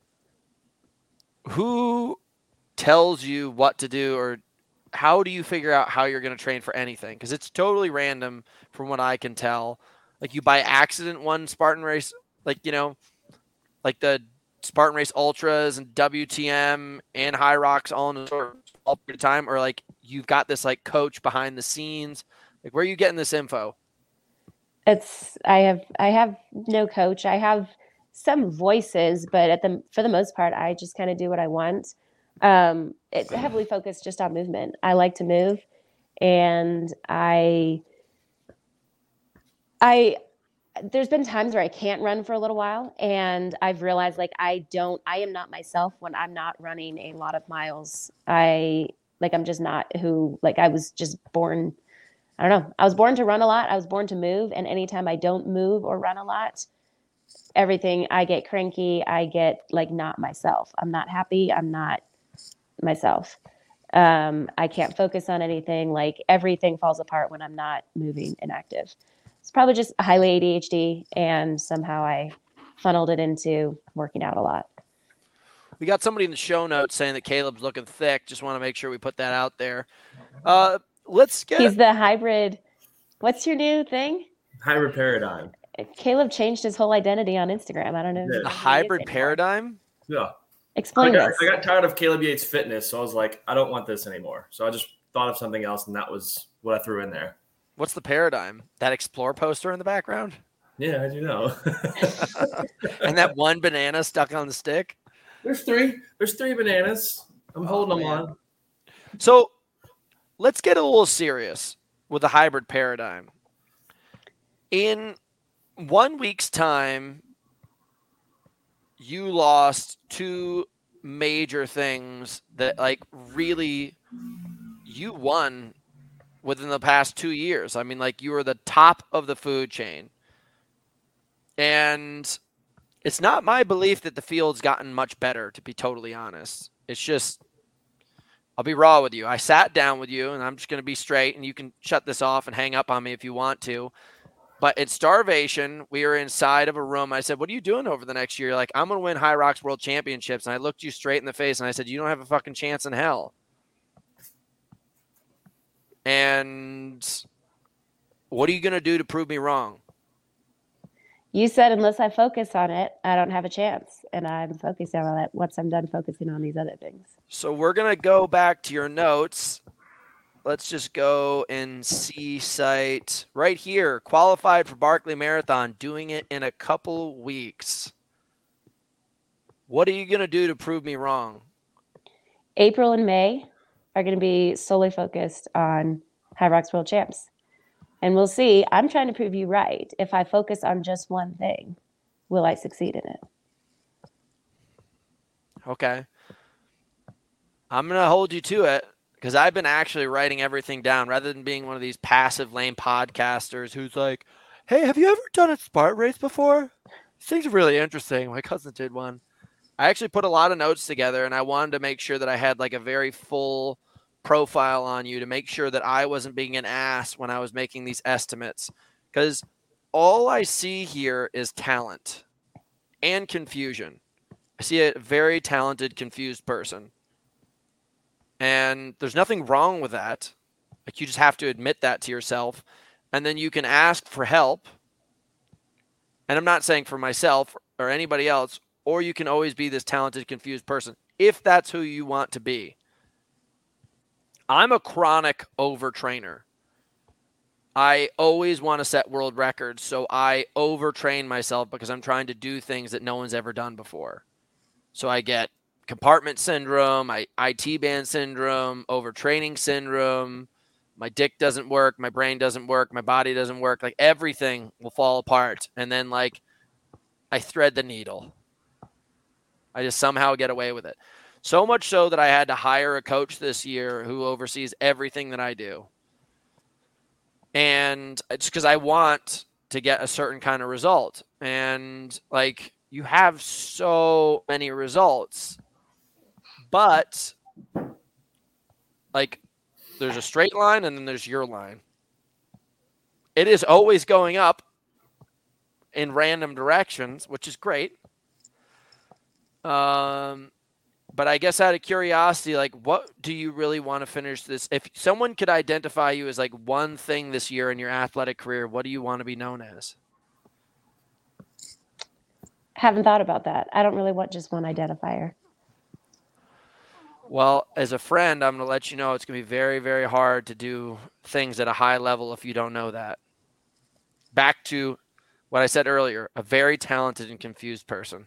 who tells you what to do, or how do you figure out how you're going to train for anything? Because it's totally random from what I can tell. Like, you by accident won Spartan Race, like, you know, like the Spartan Race Ultras and WTM and High Rocks all in a short period of time, or like you've got this like coach behind the scenes. Like, where are you getting this info? I have no coach. I have some voices, but for the most part, I just kind of do what I want. It's heavily focused just on movement. I like to move, and there's been times where I can't run for a little while, and I've realized like I am not myself when I'm not running a lot of miles. I'm just not who, like, I was just born. I don't know. I was born to run a lot. I was born to move. And anytime I don't move or run a lot, I get cranky. I get like not myself. I'm not happy. I'm not myself. I can't focus on anything. Like, everything falls apart when I'm not moving and active. It's probably just highly ADHD, and somehow I funneled it into working out a lot. We got somebody in the show notes saying that Caleb's looking thick. Just want to make sure we put that out there. He's the hybrid. What's your new thing? Hybrid paradigm. Caleb changed his whole identity on Instagram. I don't know. The hybrid paradigm? Yeah. Explain this. I got tired of Caleb Yates fitness, so I was like, I don't want this anymore. So I just thought of something else, and that was what I threw in there. What's the paradigm? That Explore poster in the background? Yeah, how'd you know? And that one banana stuck on the stick? There's three. There's 3 bananas. I'm holding them on. So let's get a little serious with the hybrid paradigm. In 1 week's time, you lost 2 major things that, like, really you won within the past 2 years. I mean, like, you were the top of the food chain. And it's not my belief that the field's gotten much better, to be totally honest. It's just, I'll be raw with you. I sat down with you, and I'm just going to be straight, and you can shut this off and hang up on me if you want to. But at Starvation, we were inside of a room. I said, what are you doing over the next year? You're like, I'm going to win High Rocks World Championships. And I looked you straight in the face, and I said, you don't have a fucking chance in hell. And what are you going to do to prove me wrong? You said, unless I focus on it, I don't have a chance. And I'm focusing on it once I'm done focusing on these other things. So we're going to go back to your notes. Let's just go and see site right here. Qualified for Barkley Marathon, doing it in a couple weeks. What are you going to do to prove me wrong? April and May are going to be solely focused on High Rocks World Champs. And we'll see. I'm trying to prove you right. If I focus on just one thing, will I succeed in it? Okay. I'm going to hold you to it because I've been actually writing everything down rather than being one of these passive, lame podcasters who's like, hey, have you ever done a Spartan race before? These things are really interesting. My cousin did one. I actually put a lot of notes together, and I wanted to make sure that I had like a very full profile on you to make sure that I wasn't being an ass when I was making these estimates, because all I see here is talent and confusion. I see a very talented, confused person, and there's nothing wrong with that. Like, you just have to admit that to yourself, and then you can ask for help. And I'm not saying for myself or anybody else, or you can always be this talented, confused person if that's who you want to be. I'm a chronic overtrainer. I always want to set world records, so I overtrain myself because I'm trying to do things that no one's ever done before. So I get compartment syndrome, IT band syndrome, overtraining syndrome. My dick doesn't work, my brain doesn't work, my body doesn't work. Like, everything will fall apart. And then, like, I thread the needle. I just somehow get away with it. So much so that I had to hire a coach this year who oversees everything that I do. And it's because I want to get a certain kind of result. And, like, you have so many results. But, like, there's a straight line and then there's your line. It is always going up in random directions, which is great. But I guess out of curiosity, like, what do you really want to finish this? If someone could identify you as like one thing this year in your athletic career, what do you want to be known as? Haven't thought about that. I don't really want just one identifier. Well, as a friend, I'm going to let you know it's going to be very, very hard to do things at a high level if you don't know that. Back to what I said earlier, a very talented and confused person.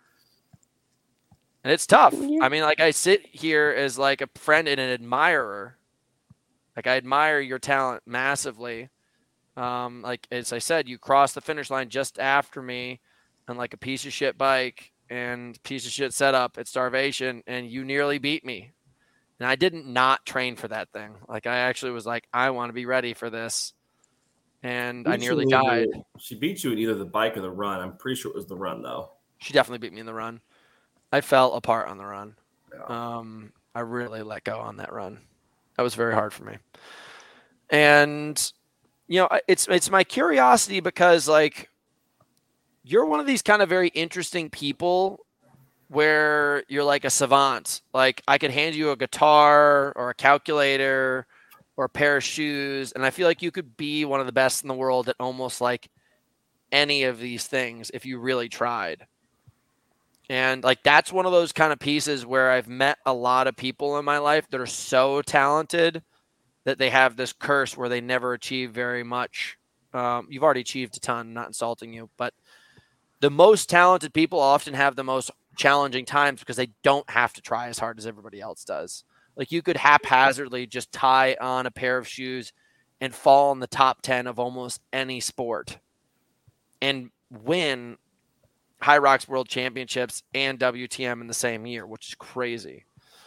And it's tough. I mean, like, I sit here as like a friend and an admirer. Like, I admire your talent massively. Like, as I said, you crossed the finish line just after me on like a piece of shit bike and piece of shit setup at Starvation, and you nearly beat me. And I didn't not train for that thing. Like, I actually was like, I want to be ready for this. And I nearly died. She beat you in either the bike or the run. I'm pretty sure it was the run, though. She definitely beat me in the run. I fell apart on the run. Yeah. I really let go on that run. That was very hard for me. And, you know, it's my curiosity because, like, you're one of these kind of very interesting people where you're like a savant. Like, I could hand you a guitar or a calculator or a pair of shoes, and I feel like you could be one of the best in the world at almost like any of these things if you really tried. And, like, that's one of those kind of pieces where I've met a lot of people in my life that are so talented that they have this curse where they never achieve very much. You've already achieved a ton, not insulting you, but the most talented people often have the most challenging times because they don't have to try as hard as everybody else does. Like, you could haphazardly just tie on a pair of shoes and fall in the top 10 of almost any sport and win High Rocks World Championships and WTM in the same year, which is crazy.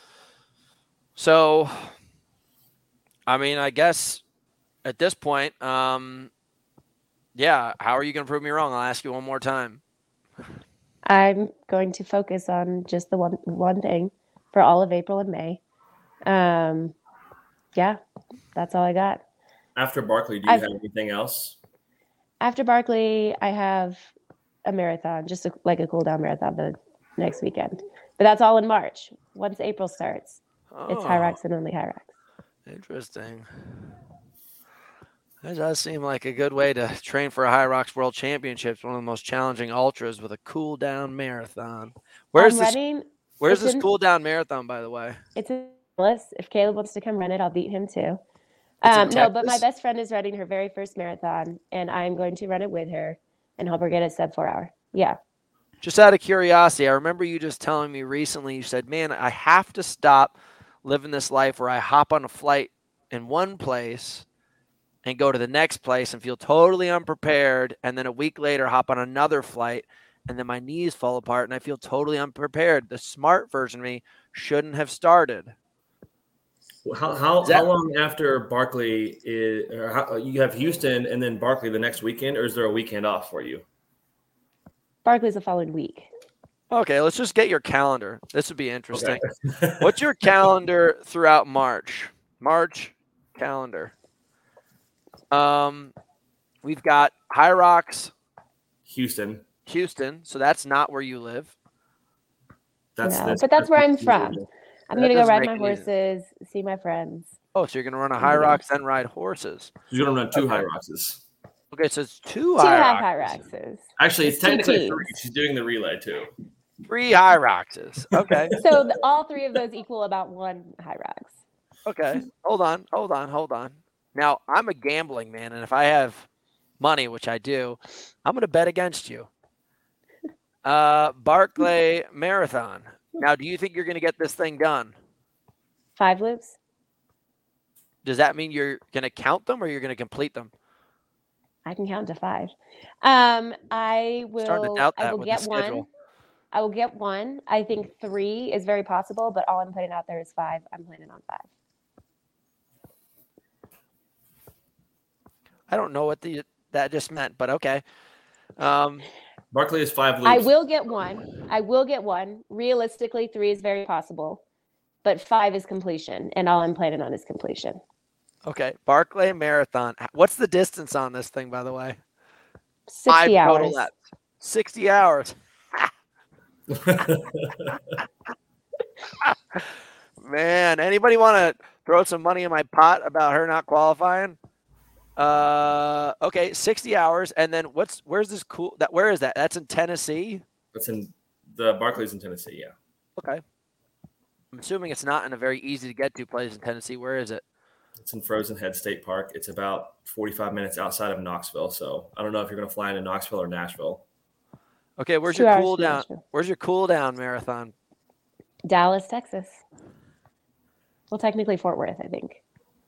So, I mean, I guess at this point, yeah, how are you going to prove me wrong? I'll ask you one more time. I'm going to focus on just the one thing for all of April and May. Yeah, that's all I got. After Barkley, do you have anything else? After Barkley, I have a marathon, just like a cool down marathon the next weekend. But that's all in March. Once April starts, it's High Rocks and only High Rocks. Interesting. That does seem like a good way to train for a High Rocks World Championships, one of the most challenging ultras with a cool down marathon. Where's this cool down marathon, by the way? It's in Dallas. If Caleb wants to come run it, I'll beat him too. No, but my best friend is running her very first marathon, and I'm going to run it with her and help her get a sub 4 hour. Yeah. Just out of curiosity, I remember you just telling me recently, you said, man, I have to stop living this life where I hop on a flight in one place and go to the next place and feel totally unprepared, and then a week later hop on another flight, and then my knees fall apart and I feel totally unprepared. The smart version of me shouldn't have started. How long after Barkley you have Houston and then Barkley the next weekend, or is there a weekend off for you? Barkley's the following week. Okay, let's just get your calendar. This would be interesting. Okay. What's your calendar throughout March? March calendar. We've got High Rocks, Houston. So that's not where you live. But that's where I'm from. I'm going to go ride my horses, see my friends. Oh, so you're going to run a High Rocks, then ride horses. You're going to run two High Rockses. Okay, so it's two High Rockses. Actually, it's technically 3. She's doing the relay, too. 3 High Rockses. Okay. So all 3 of those equal about 1 High Rocks. Okay. Hold on. Now, I'm a gambling man, and if I have money, which I do, I'm going to bet against you. Barkley Marathon. Now, do you think you're going to get this thing done? 5 loops. Does that mean you're going to count them or you're going to complete them? I can count to 5. I will. Starting to doubt that I will with get the 1. schedule. I will get 1. I think 3 is very possible, but all I'm putting out there is 5. I'm planning on 5. I don't know what that just meant, but okay. Barkley is 5 loops. I will get 1. Realistically, 3 is very possible, but 5 is completion, and all I'm planning on is completion. Okay, Barkley Marathon. What's the distance on this thing, by the way? 60 hours. Total laps. 60 hours. Man, anybody want to throw some money in my pot about her not qualifying? Okay, 60 hours, and then where's this cool? Where is that? That's in Tennessee. That's in the Barkley's in Tennessee. Yeah. Okay. I'm assuming it's not in a very easy to get to place in Tennessee. Where is it? It's in Frozen Head State Park. It's about 45 minutes outside of Knoxville. So I don't know if you're going to fly into Knoxville or Nashville. Okay, where's your cool down? Where's your cool down marathon? Dallas, Texas. Well, technically Fort Worth, I think.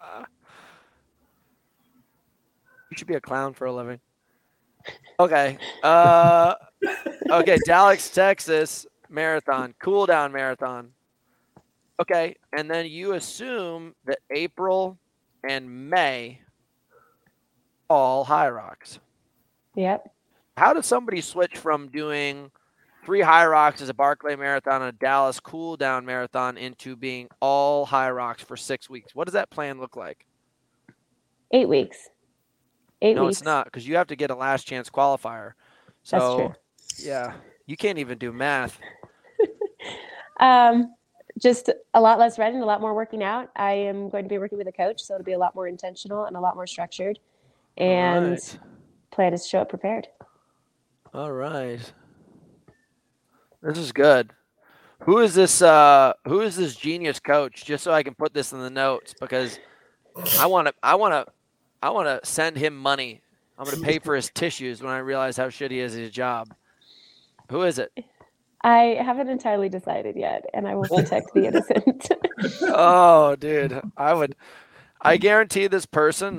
You should be a clown for a living. Okay. Okay, Dallas, Texas marathon, cool down marathon. Okay, and then you assume that April and May all High Rocks. Yep. How does somebody switch from doing 3 High Rocks as a Barkley Marathon and a Dallas cool down marathon into being all High Rocks for 6 weeks? What does that plan look like? 8 weeks. 8 no, weeks. It's not, because you have to get a last chance qualifier. So, that's true. Yeah, you can't even do math. Just a lot less running, a lot more working out. I am going to be working with a coach, so it'll be a lot more intentional and a lot more structured. And plan is to show up prepared. All right. This is good. Who is this genius coach? Just so I can put this in the notes, because I want to send him money. I'm going to pay for his tissues when I realize how shitty he is at his job. Who is it? I haven't entirely decided yet, and I will protect the innocent. Oh, dude. I guarantee this person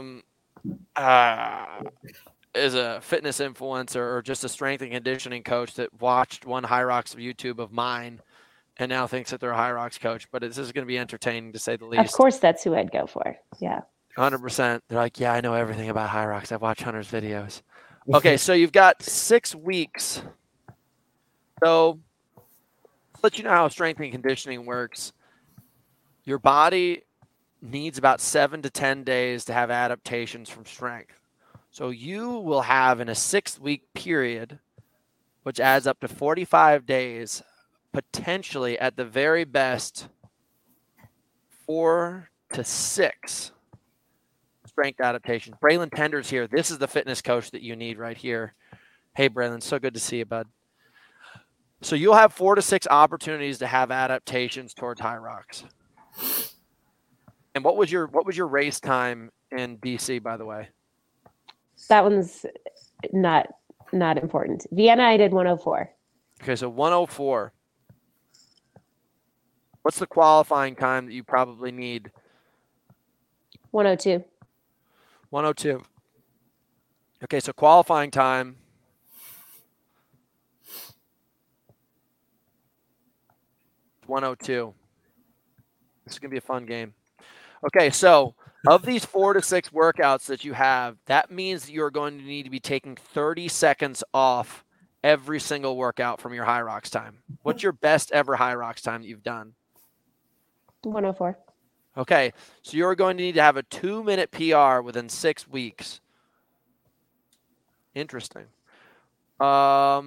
is a fitness influencer or just a strength and conditioning coach that watched one High Rocks of YouTube of mine and now thinks that they're a High Rocks coach. But this is going to be entertaining, to say the least. Of course, that's who I'd go for. Yeah. 100%. They're like, yeah, I know everything about High Rocks. I've watched Hunter's videos. Okay, so you've got 6 weeks. So, let's let you know how strength and conditioning works. your body needs about 7 to 10 days to have adaptations from strength. So you will have in a 6-week period, which adds up to 45 days, potentially at the very best 4 to 6 strength adaptations. Braylon Tender's here. This is the fitness coach that you need right here. Hey, Braylon, so good to see you, bud. So you'll have 4 to 6 opportunities to have adaptations towards Hyrox. And what was your race time in BC, by the way? That one's not important. Vienna, I did 104. Okay, so 104. What's the qualifying time that you probably need? 102. 102. Okay, so qualifying time. It's 102. This is going to be a fun game. Okay, so of these 4 to 6 workouts that you have, that means that you're going to need to be taking 30 seconds off every single workout from your Hyrox time. What's your best ever Hyrox time that you've done? 104. Okay, so you're going to need to have a 2-minute PR within 6 weeks. Interesting. Now,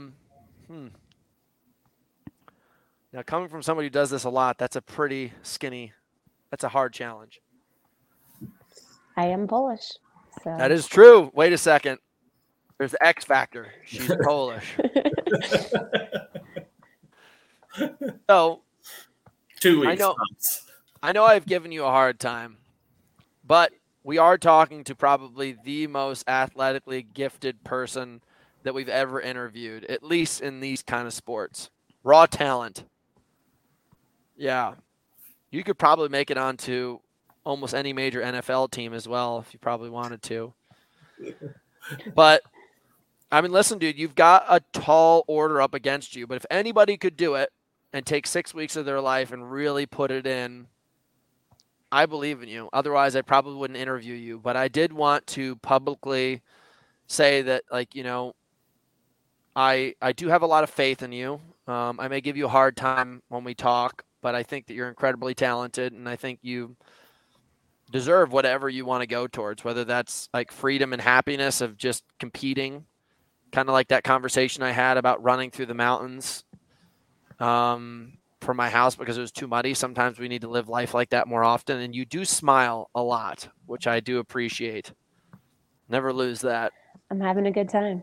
coming from somebody who does this a lot, that's a pretty skinny, that's a hard challenge. I am Polish. So. That is true. Wait a second. There's the X factor. She's Polish. So 2 weeks. I know I've given you a hard time, but we are talking to probably the most athletically gifted person that we've ever interviewed, at least in these kind of sports. Raw talent. Yeah. You could probably make it onto almost any major NFL team as well if you probably wanted to. But, I mean, listen, dude, you've got a tall order up against you. But if anybody could do it and take 6 weeks of their life and really put it in, I believe in you. Otherwise, I probably wouldn't interview you. But I did want to publicly say that, like, you know, I do have a lot of faith in you. I may give you a hard time when we talk, but I think that you're incredibly talented, and I think you deserve whatever you want to go towards, whether that's like freedom and happiness of just competing, kind of like that conversation I had about running through the mountains from my house because it was too muddy. Sometimes we need to live life like that more often, and you do smile a lot, which I do appreciate. Never lose that. I'm having a good time.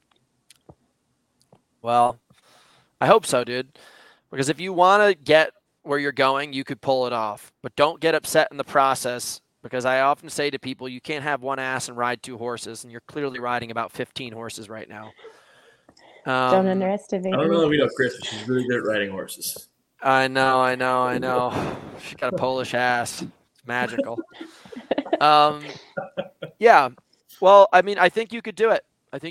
Well, I hope so, dude, because if you want to get where you're going, you could pull it off, but don't get upset in the process, because I often say to people, you can't have one ass and ride 2 horses, and you're clearly riding about 15 horses right now. Don't underestimate. I don't know if we know Chris, but she's really good at riding horses. I know. She's got a Polish ass. It's magical. Yeah. Well, I mean, I think you could do it.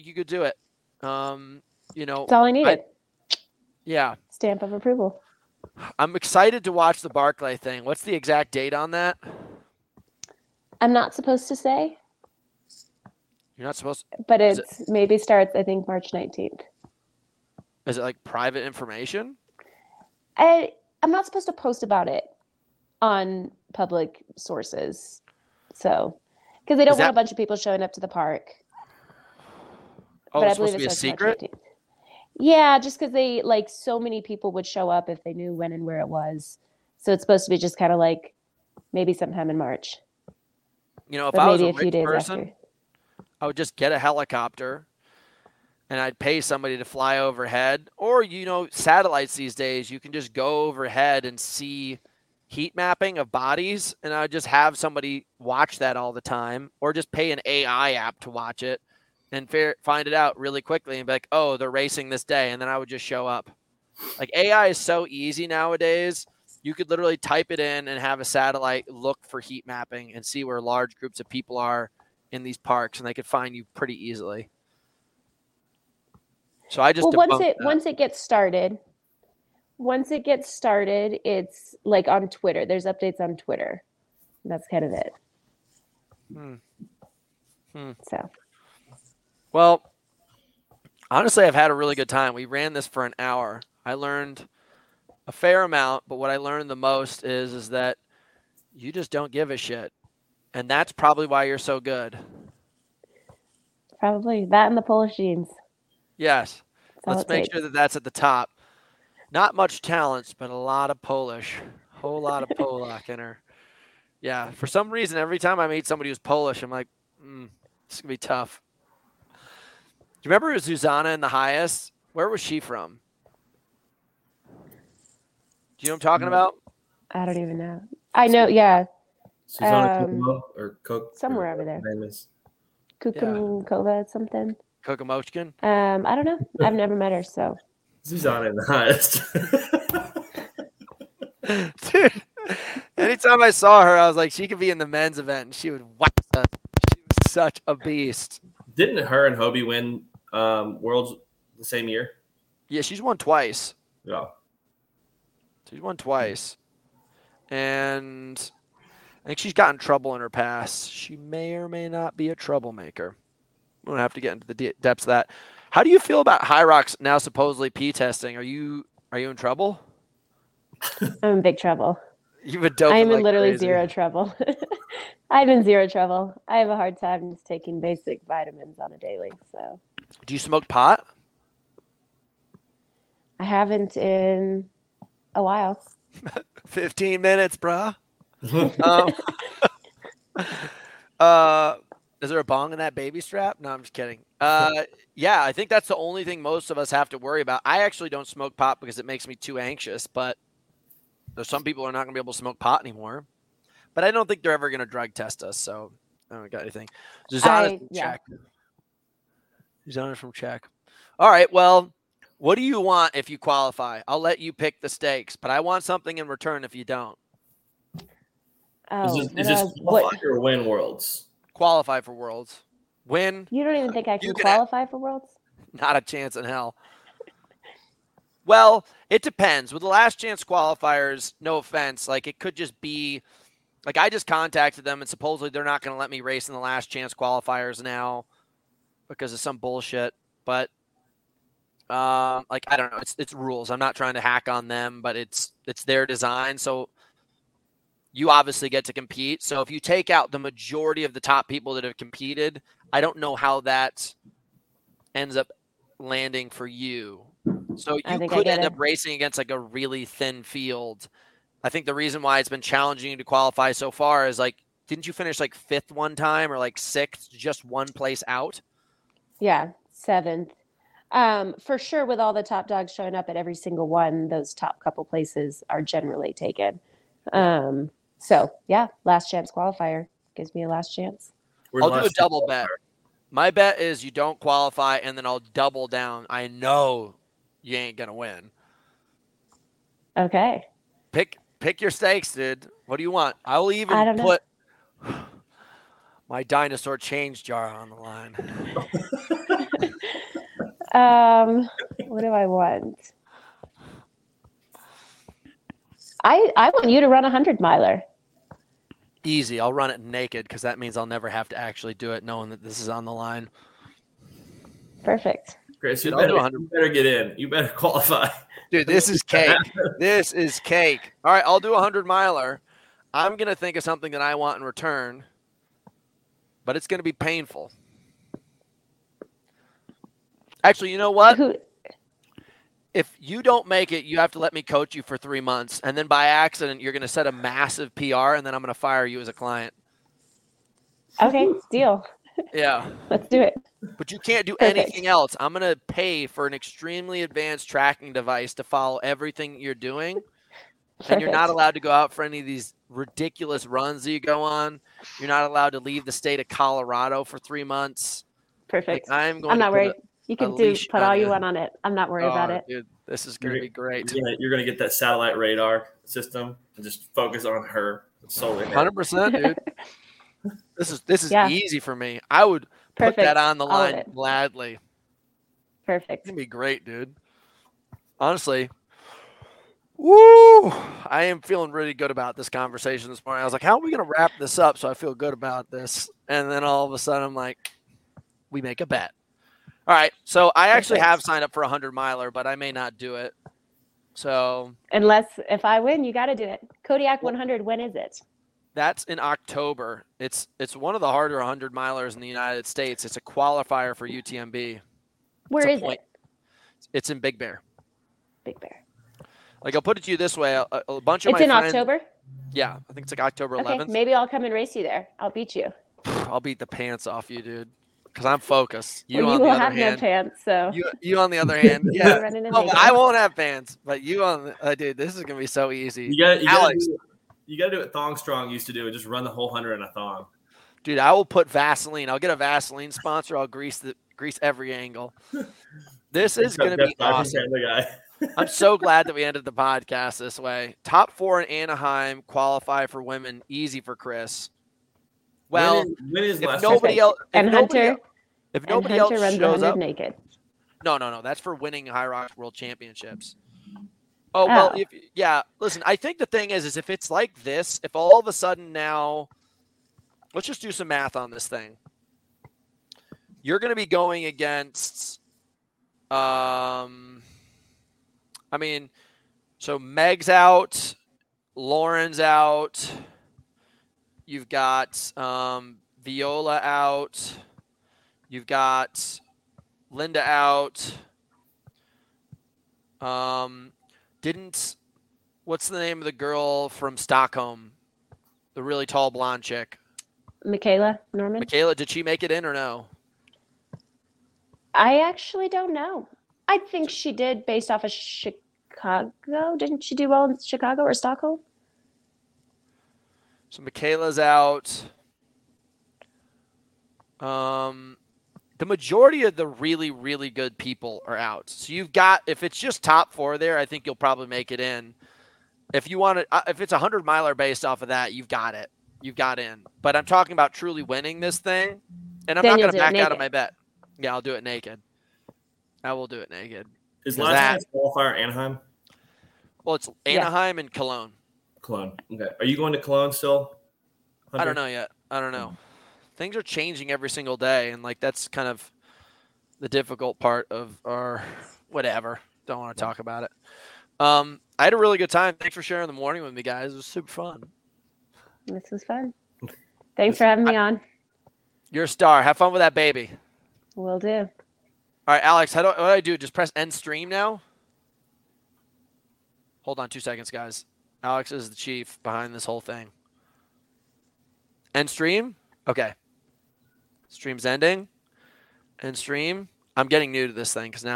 You know, That's all I needed. Yeah. Stamp of approval. I'm excited to watch the Barclay thing. What's the exact date on that? I'm not supposed to say. You're not supposed to? But it's maybe starts, I think, March 19th. Is it like private information? I'm not supposed to post about it on public sources. So, because they don't want a bunch of people showing up to the park. Oh, but it's supposed to be a secret? Yeah, just because they, like, so many people would show up if they knew when and where it was. So it's supposed to be just kind of like maybe sometime in March. You know, if but I was maybe a rich person, after. I would just get a helicopter and I'd pay somebody to fly overhead. Or, you know, satellites these days, you can just go overhead and see heat mapping of bodies. And I would just have somebody watch that all the time, or just pay an AI app to watch it and find it out really quickly and be like, oh, they're racing this day. And then I would just show up. Like, AI is so easy nowadays. You could literally type it in and have a satellite look for heat mapping and see where large groups of people are in these parks, and they could find you pretty easily. So I just once it gets started, it's like on Twitter. There's updates on Twitter. That's kind of it. So. Well, honestly, I've had a really good time. We ran this for an hour. I learned a fair amount, but what I learned the most is that You just don't give a shit. And that's probably why you're so good. Probably that and the Polish genes. Yes. That's all Let's it make takes. sure that that's at the top. Not much talent, but a lot of Polish. Whole lot of Polak in her. Yeah. For some reason, every time I meet somebody who's Polish, I'm like, it's going to be tough. Do you remember Zuzana in the highest? Where was she from? Do you know what I'm talking about? I don't even know. I know, yeah. Susanna Kokomo or Coke? Somewhere over there. Kukumkova something. Kokomochkin? I don't know. I've never met her, so. Susanna in the highest. Dude, anytime I saw her, I was like, she could be in the men's event, and she would whack us. She was such a beast. Didn't her and Hobie win Worlds the same year? Yeah, she's won twice. Yeah. She's won twice. And I think she's gotten trouble in her past. She may or may not be a troublemaker. We don't have to get into the depths of that. How do you feel about Hyrox now supposedly P testing? Are you in trouble? I'm in big trouble. You've been doping I am in like literally crazy. zero trouble. I'm in zero trouble. I have a hard time just taking basic vitamins on a daily. So. Do you smoke pot? I haven't in a while. 15 minutes, bruh. Is there a bong in that baby strap? No, I'm just kidding. Yeah, I think that's the only thing most of us have to worry about. I actually don't smoke pot because it makes me too anxious, but there's some people who are not going to be able to smoke pot anymore. But I don't think they're ever going to drug test us, so I don't got anything. Zuzana's from Czech. Zuzana's from Czech. All right, well, what do you want if you qualify? I'll let you pick the stakes, but I want something in return if you don't. Oh, is this qualify or win Worlds? Qualify for Worlds. Win. You don't even think I can qualify for Worlds? Not a chance in hell. Well, it depends. With the last chance qualifiers, no offense, like it could just be like I just contacted them and supposedly they're not going to let me race in the last chance qualifiers now because of some bullshit. But like I don't know, it's rules. I'm not trying to hack on them, but it's their design. So you obviously get to compete. So if you take out the majority of the top people that have competed, I don't know how that ends up landing for you. So you could end up racing against like a really thin field. I think the reason why it's been challenging to qualify so far is like, didn't you finish like 5th one time or like 6th, just one place out? Yeah, 7th. For sure, with all the top dogs showing up at every single one, those top couple places are generally taken. So yeah, last chance qualifier gives me a last chance. I'll do a double bet. My bet is you don't qualify, and then I'll double down. I know you ain't gonna win. Okay. Pick your stakes, dude. What do you want? I will even put my dinosaur change jar on the line. What do I want? I want you to run 100-miler. Easy. I'll run it naked because that means I'll never have to actually do it knowing that this is on the line. Perfect. Grace, you better get in. You better qualify. Dude, this is cake. This is cake. All right, I'll do a 100-miler. I'm going to think of something that I want in return, but it's going to be painful. Actually, you know what? If you don't make it, you have to let me coach you for 3 months. And then by accident, you're going to set a massive PR, and then I'm going to fire you as a client. Okay, deal. Yeah. Let's do it. But you can't do anything else. I'm going to pay for an extremely advanced tracking device to follow everything you're doing. Perfect. And you're not allowed to go out for any of these ridiculous runs that you go on. You're not allowed to leave the state of Colorado for 3 months. Perfect. Like, I'm not worried. You can put all you want on it. I'm not worried about it. Dude, this is going to be great. You're going to get that satellite radar system and just focus on her solely. 100%, dude. This is easy for me. I would put that on the line gladly. Perfect. It's going to be great, dude. Honestly. Woo! I am feeling really good about this conversation this morning. I was like, how are we going to wrap this up so I feel good about this? And then all of a sudden I'm like, we make a bet. All right, so I actually have signed up for a 100-miler, but I may not do it. So if I win, you got to do it. Kodiak 100, when is it? That's in October. It's one of the harder 100 milers in the United States. It's a qualifier for UTMB. Where is it? It's in Big Bear. Big Bear. Like, I'll put it to you this way: a bunch of It's my in friends, October. Yeah, I think it's like October 11th. Okay, maybe I'll come and race you there. I'll beat you. I'll beat the pants off you, dude, because I'm focused. You on will the other have hand, no pants, so you on the other hand, yeah. No, I won't have pants, but you on, dude. This is gonna be so easy. Alex, you gotta do what Thong Strong used to do and just run the whole 100 in a thong. Dude, I will put Vaseline. I'll get a Vaseline sponsor. I'll grease every angle. This is gonna be awesome. I'm so glad that we ended the podcast this way. Top 4 in Anaheim qualify for women. Easy for Chris. Well, if nobody else, if nobody else shows up, naked. No. That's for winning High Rocks World Championships. Oh, well, listen, I think the thing is if it's like this, if all of a sudden now, let's just do some math on this thing. You're going to be going against, so Meg's out, Lauren's out, you've got Viola out, you've got Linda out. What's the name of the girl from Stockholm? The really tall blonde chick. Michaela Norman. Michaela, did she make it in or no? I actually don't know. I think she did based off of Chicago. Didn't she do well in Chicago or Stockholm? So Michaela's out. The majority of the really, really good people are out. So you've got, if it's just top 4 there, I think you'll probably make it in. If you want to, if it's a 100 miler based off of that, you've got it. You've got in. But I'm talking about truly winning this thing, and I'm not going to back out of my bet. Yeah, I'll do it naked. I will do it naked. Is last night's qualifier Anaheim? Well, it's Anaheim and Cologne. Cologne. Okay. Are you going to Cologne still, Hunter? I don't know yet. I don't know. Things are changing every single day, and like that's kind of the difficult part of our whatever. Don't want to talk about it. I had a really good time. Thanks for sharing the morning with me, guys. It was super fun. This was fun. Thanks for having me on. You're a star. Have fun with that baby. Will do. All right, Alex, what do I do? Just press end stream now? Hold on 2 seconds, guys. Alex is the chief behind this whole thing. End stream? Okay. Stream's ending. End stream. I'm getting new to this thing because now